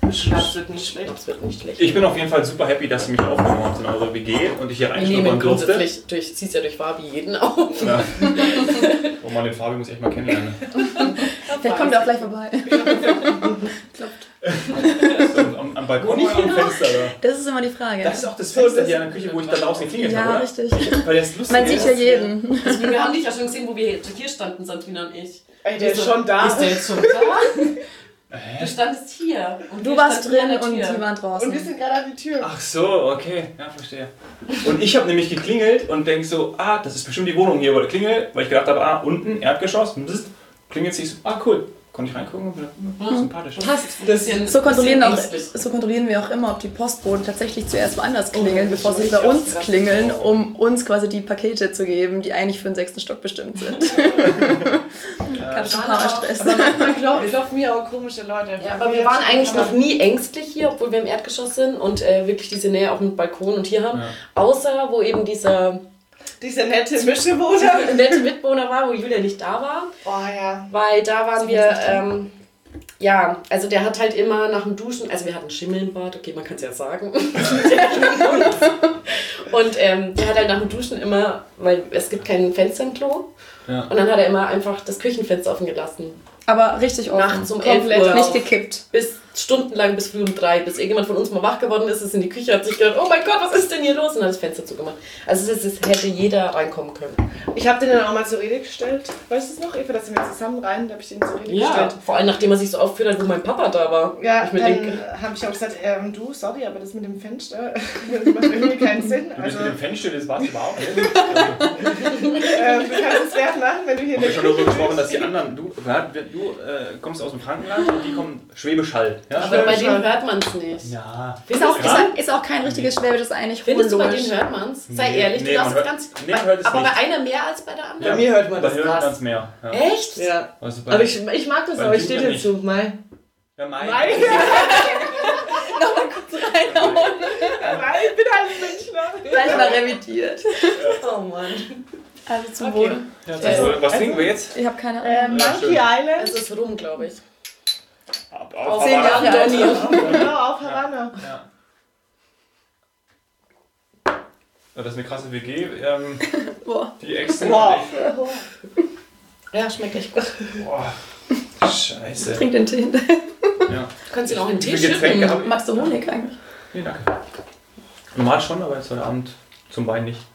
Das wird nicht schlecht. Das wird nicht schlecht. Ich bin auf jeden Fall super happy, dass ihr mich aufgenommen habt in eure WG und ich hier Wir nehmen reinschnuppern durfte. grundsätzlich, ziehst ja durch Fabi jeden auf. Ja. Oh Mann, den Fabi muss ich echt mal kennenlernen. Vielleicht kommt er auch gleich vorbei. Klopft. Am Balkon oder am Fenster? Oder? Das ist immer die Frage. Das ist auch das Fenster hier an der Küche, wo ich da draußen geklingelt habe, Ja, oder? richtig. Weil das lustig Man sieht ist. ja jeden. Also wir haben dich ja schon gesehen, wo wir hier standen, Sandrina und ich. Ey, der ist schon da. Ist der jetzt schon da? Du standest hier. Und Du wir warst standen drin an der und Tür. die waren draußen. Und wir sind gerade an die Tür. Ach so, okay, ja, verstehe. Und ich habe nämlich geklingelt und denke so, das ist bestimmt die Wohnung hier, weil klingel, weil ich gedacht habe, unten, Erdgeschoss, klingelt sich so, cool. Konnte ich reingucken und wieder, sympathisch. So kontrollieren wir auch immer, ob die Postboten tatsächlich zuerst woanders klingeln, bevor sie bei uns klingeln, um uns quasi die Pakete zu geben, die eigentlich für den 6. Stock bestimmt sind. Gab schon ein paar Mal Stress. Aber klopfen mir auch komische Leute. Ja, aber wir waren eigentlich noch nie ängstlich hier, obwohl wir im Erdgeschoss sind und wirklich diese Nähe auch mit Balkon und hier haben. Ja. Außer, wo eben dieser nette Mitbewohner war, wo Julia nicht da war. Oh ja. Weil da waren wir, also der hat halt immer nach dem Duschen, also wir hatten Schimmel im Bad, okay, man kann es ja sagen. Und der hat halt nach dem Duschen immer, weil es gibt kein Fenster im Klo, und dann hat er immer einfach das Küchenfenster offen gelassen. Aber richtig offen. Nachts um 11 Uhr. Nicht gekippt. Bis stundenlang, bis früh um 3, bis irgendjemand von uns mal wach geworden ist in die Küche, hat sich gedacht, oh mein Gott, was ist denn hier los? Und hat das Fenster zugemacht. Also es hätte jeder reinkommen können. Ich habe den dann auch mal zur Rede gestellt. Weißt du es noch, Eva, dass wir zusammen rein, da habe ich den zur Rede gestellt. Vor allem nachdem er sich so aufgeführt hat, wo mein Papa da war. Ja, dann habe ich auch gesagt, du, sorry, aber das mit dem Fenster, das macht irgendwie keinen Sinn. Also, mit dem Fenster, das war es überhaupt nicht. Du kannst es wert machen, wenn du hier... Wir haben schon darüber gesprochen, dass die anderen, du kommst aus dem Frankenland und die kommen Schwäbisch Hall. Ja? Aber bei denen hört man es nicht. Ja. Ist auch kein richtiges Schwäbisch, das ist eigentlich findest du, bei denen hört man es? Sei ehrlich, du darfst es ganz... aber bei einer mehr als bei der anderen? Bei mir hört man das krass. Bei mir hört man es mehr. Ja. Echt? Ja. Also aber ich mag das auch, ich stehe dazu. Mai. Ja, Mai. Nochmal kurz reinhauen. Mai, ich bin halt ein Münchner. Gleich mal revidiert. Oh Mann. Also zum Wohl. Ja, was trinken wir jetzt? Ich habe keine Ahnung. Monkey Island. Es ist rum, glaube ich. Auf 10 Jahre alt. Genau, auf Havanna. Ja. Das ist eine krasse WG. Die Exen. Wow. Ja, schmeckt echt gut. Boah. Scheiße. Trink den Tee hinterher. Ja. Du kannst ihn auch in den Tee Getränke schütten. Magst du Honig eigentlich? Nee, danke. Normal schon, aber jetzt heute Abend zum Wein nicht.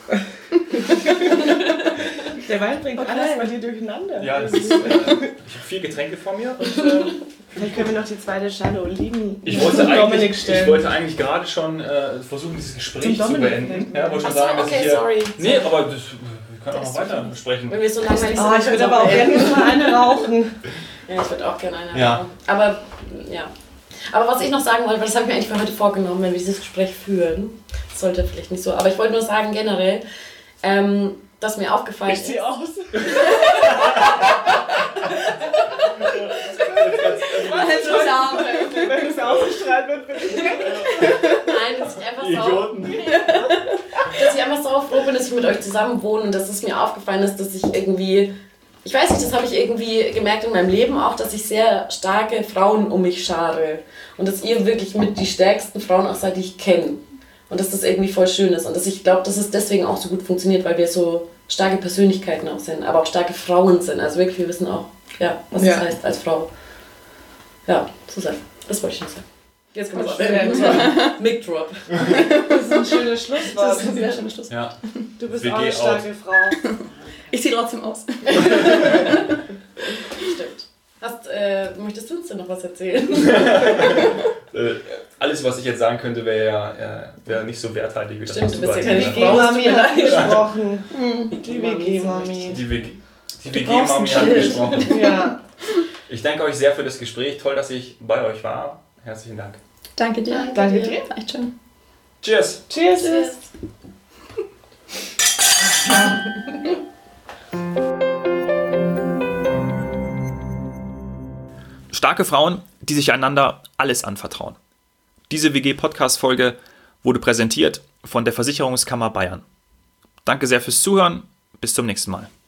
Der Wein bringt alles bei dir durcheinander. Ja, das ist, ich habe 4 Getränke vor mir. Und, vielleicht können wir noch die zweite Schale Oliven ich wollte eigentlich gerade schon versuchen, dieses Gespräch zu beenden. Ja, wollte schon sagen, dass ich sorry. Nee, aber wir können auch noch weiter besprechen. Wenn wir so langweilig sind. Ich würde aber auch gerne mal eine rauchen. Ja, ich würde auch gerne eine Ja. rauchen. Aber, ja. Aber was ich noch sagen wollte, weil das habe ich mir eigentlich für heute vorgenommen, wenn wir dieses Gespräch führen. Das sollte vielleicht nicht so, aber ich wollte nur sagen, generell, dass mir aufgefallen ist. Ich zieh aus. Wenn es ausgestrahlt wird, bin ich weg. Nein, dass ich einfach so froh bin, dass ich mit euch zusammen wohne und dass es mir aufgefallen ist, dass ich irgendwie, ich weiß nicht, das habe ich irgendwie gemerkt in meinem Leben auch, dass ich sehr starke Frauen um mich schare und dass ihr wirklich mit die stärksten Frauen auch seid, die ich kenne und dass das irgendwie voll schön ist und dass ich glaube, dass es deswegen auch so gut funktioniert, weil wir so starke Persönlichkeiten auch sind, aber auch starke Frauen sind, also wirklich, wir wissen auch, was das heißt als Frau. Ja, so sein. Das wollte ich noch sagen. Jetzt kommt es Mic Drop. Das ist ein schönes Schlusswort. Das ist ein sehr schönes Schlusswort. Ja. Du bist WG auch eine starke Frau. Ich ziehe trotzdem aus. Stimmt. Möchtest du uns denn noch was erzählen? Alles, was ich jetzt sagen könnte, wäre nicht so werthaltig wie das, Stimmt, was du bist ja beiden keine gesagt hast. WG-Mami hat gesprochen. Die WG-Mami. Die WG-Mami hat gesprochen. Ja. Ich danke euch sehr für das Gespräch. Toll, dass ich bei euch war. Herzlichen Dank. Danke dir. Danke dir. War echt schön. Cheers. Cheers. Tschüss. Starke Frauen, die sich einander alles anvertrauen. Diese WG-Podcast-Folge wurde präsentiert von der Versicherungskammer Bayern. Danke sehr fürs Zuhören. Bis zum nächsten Mal.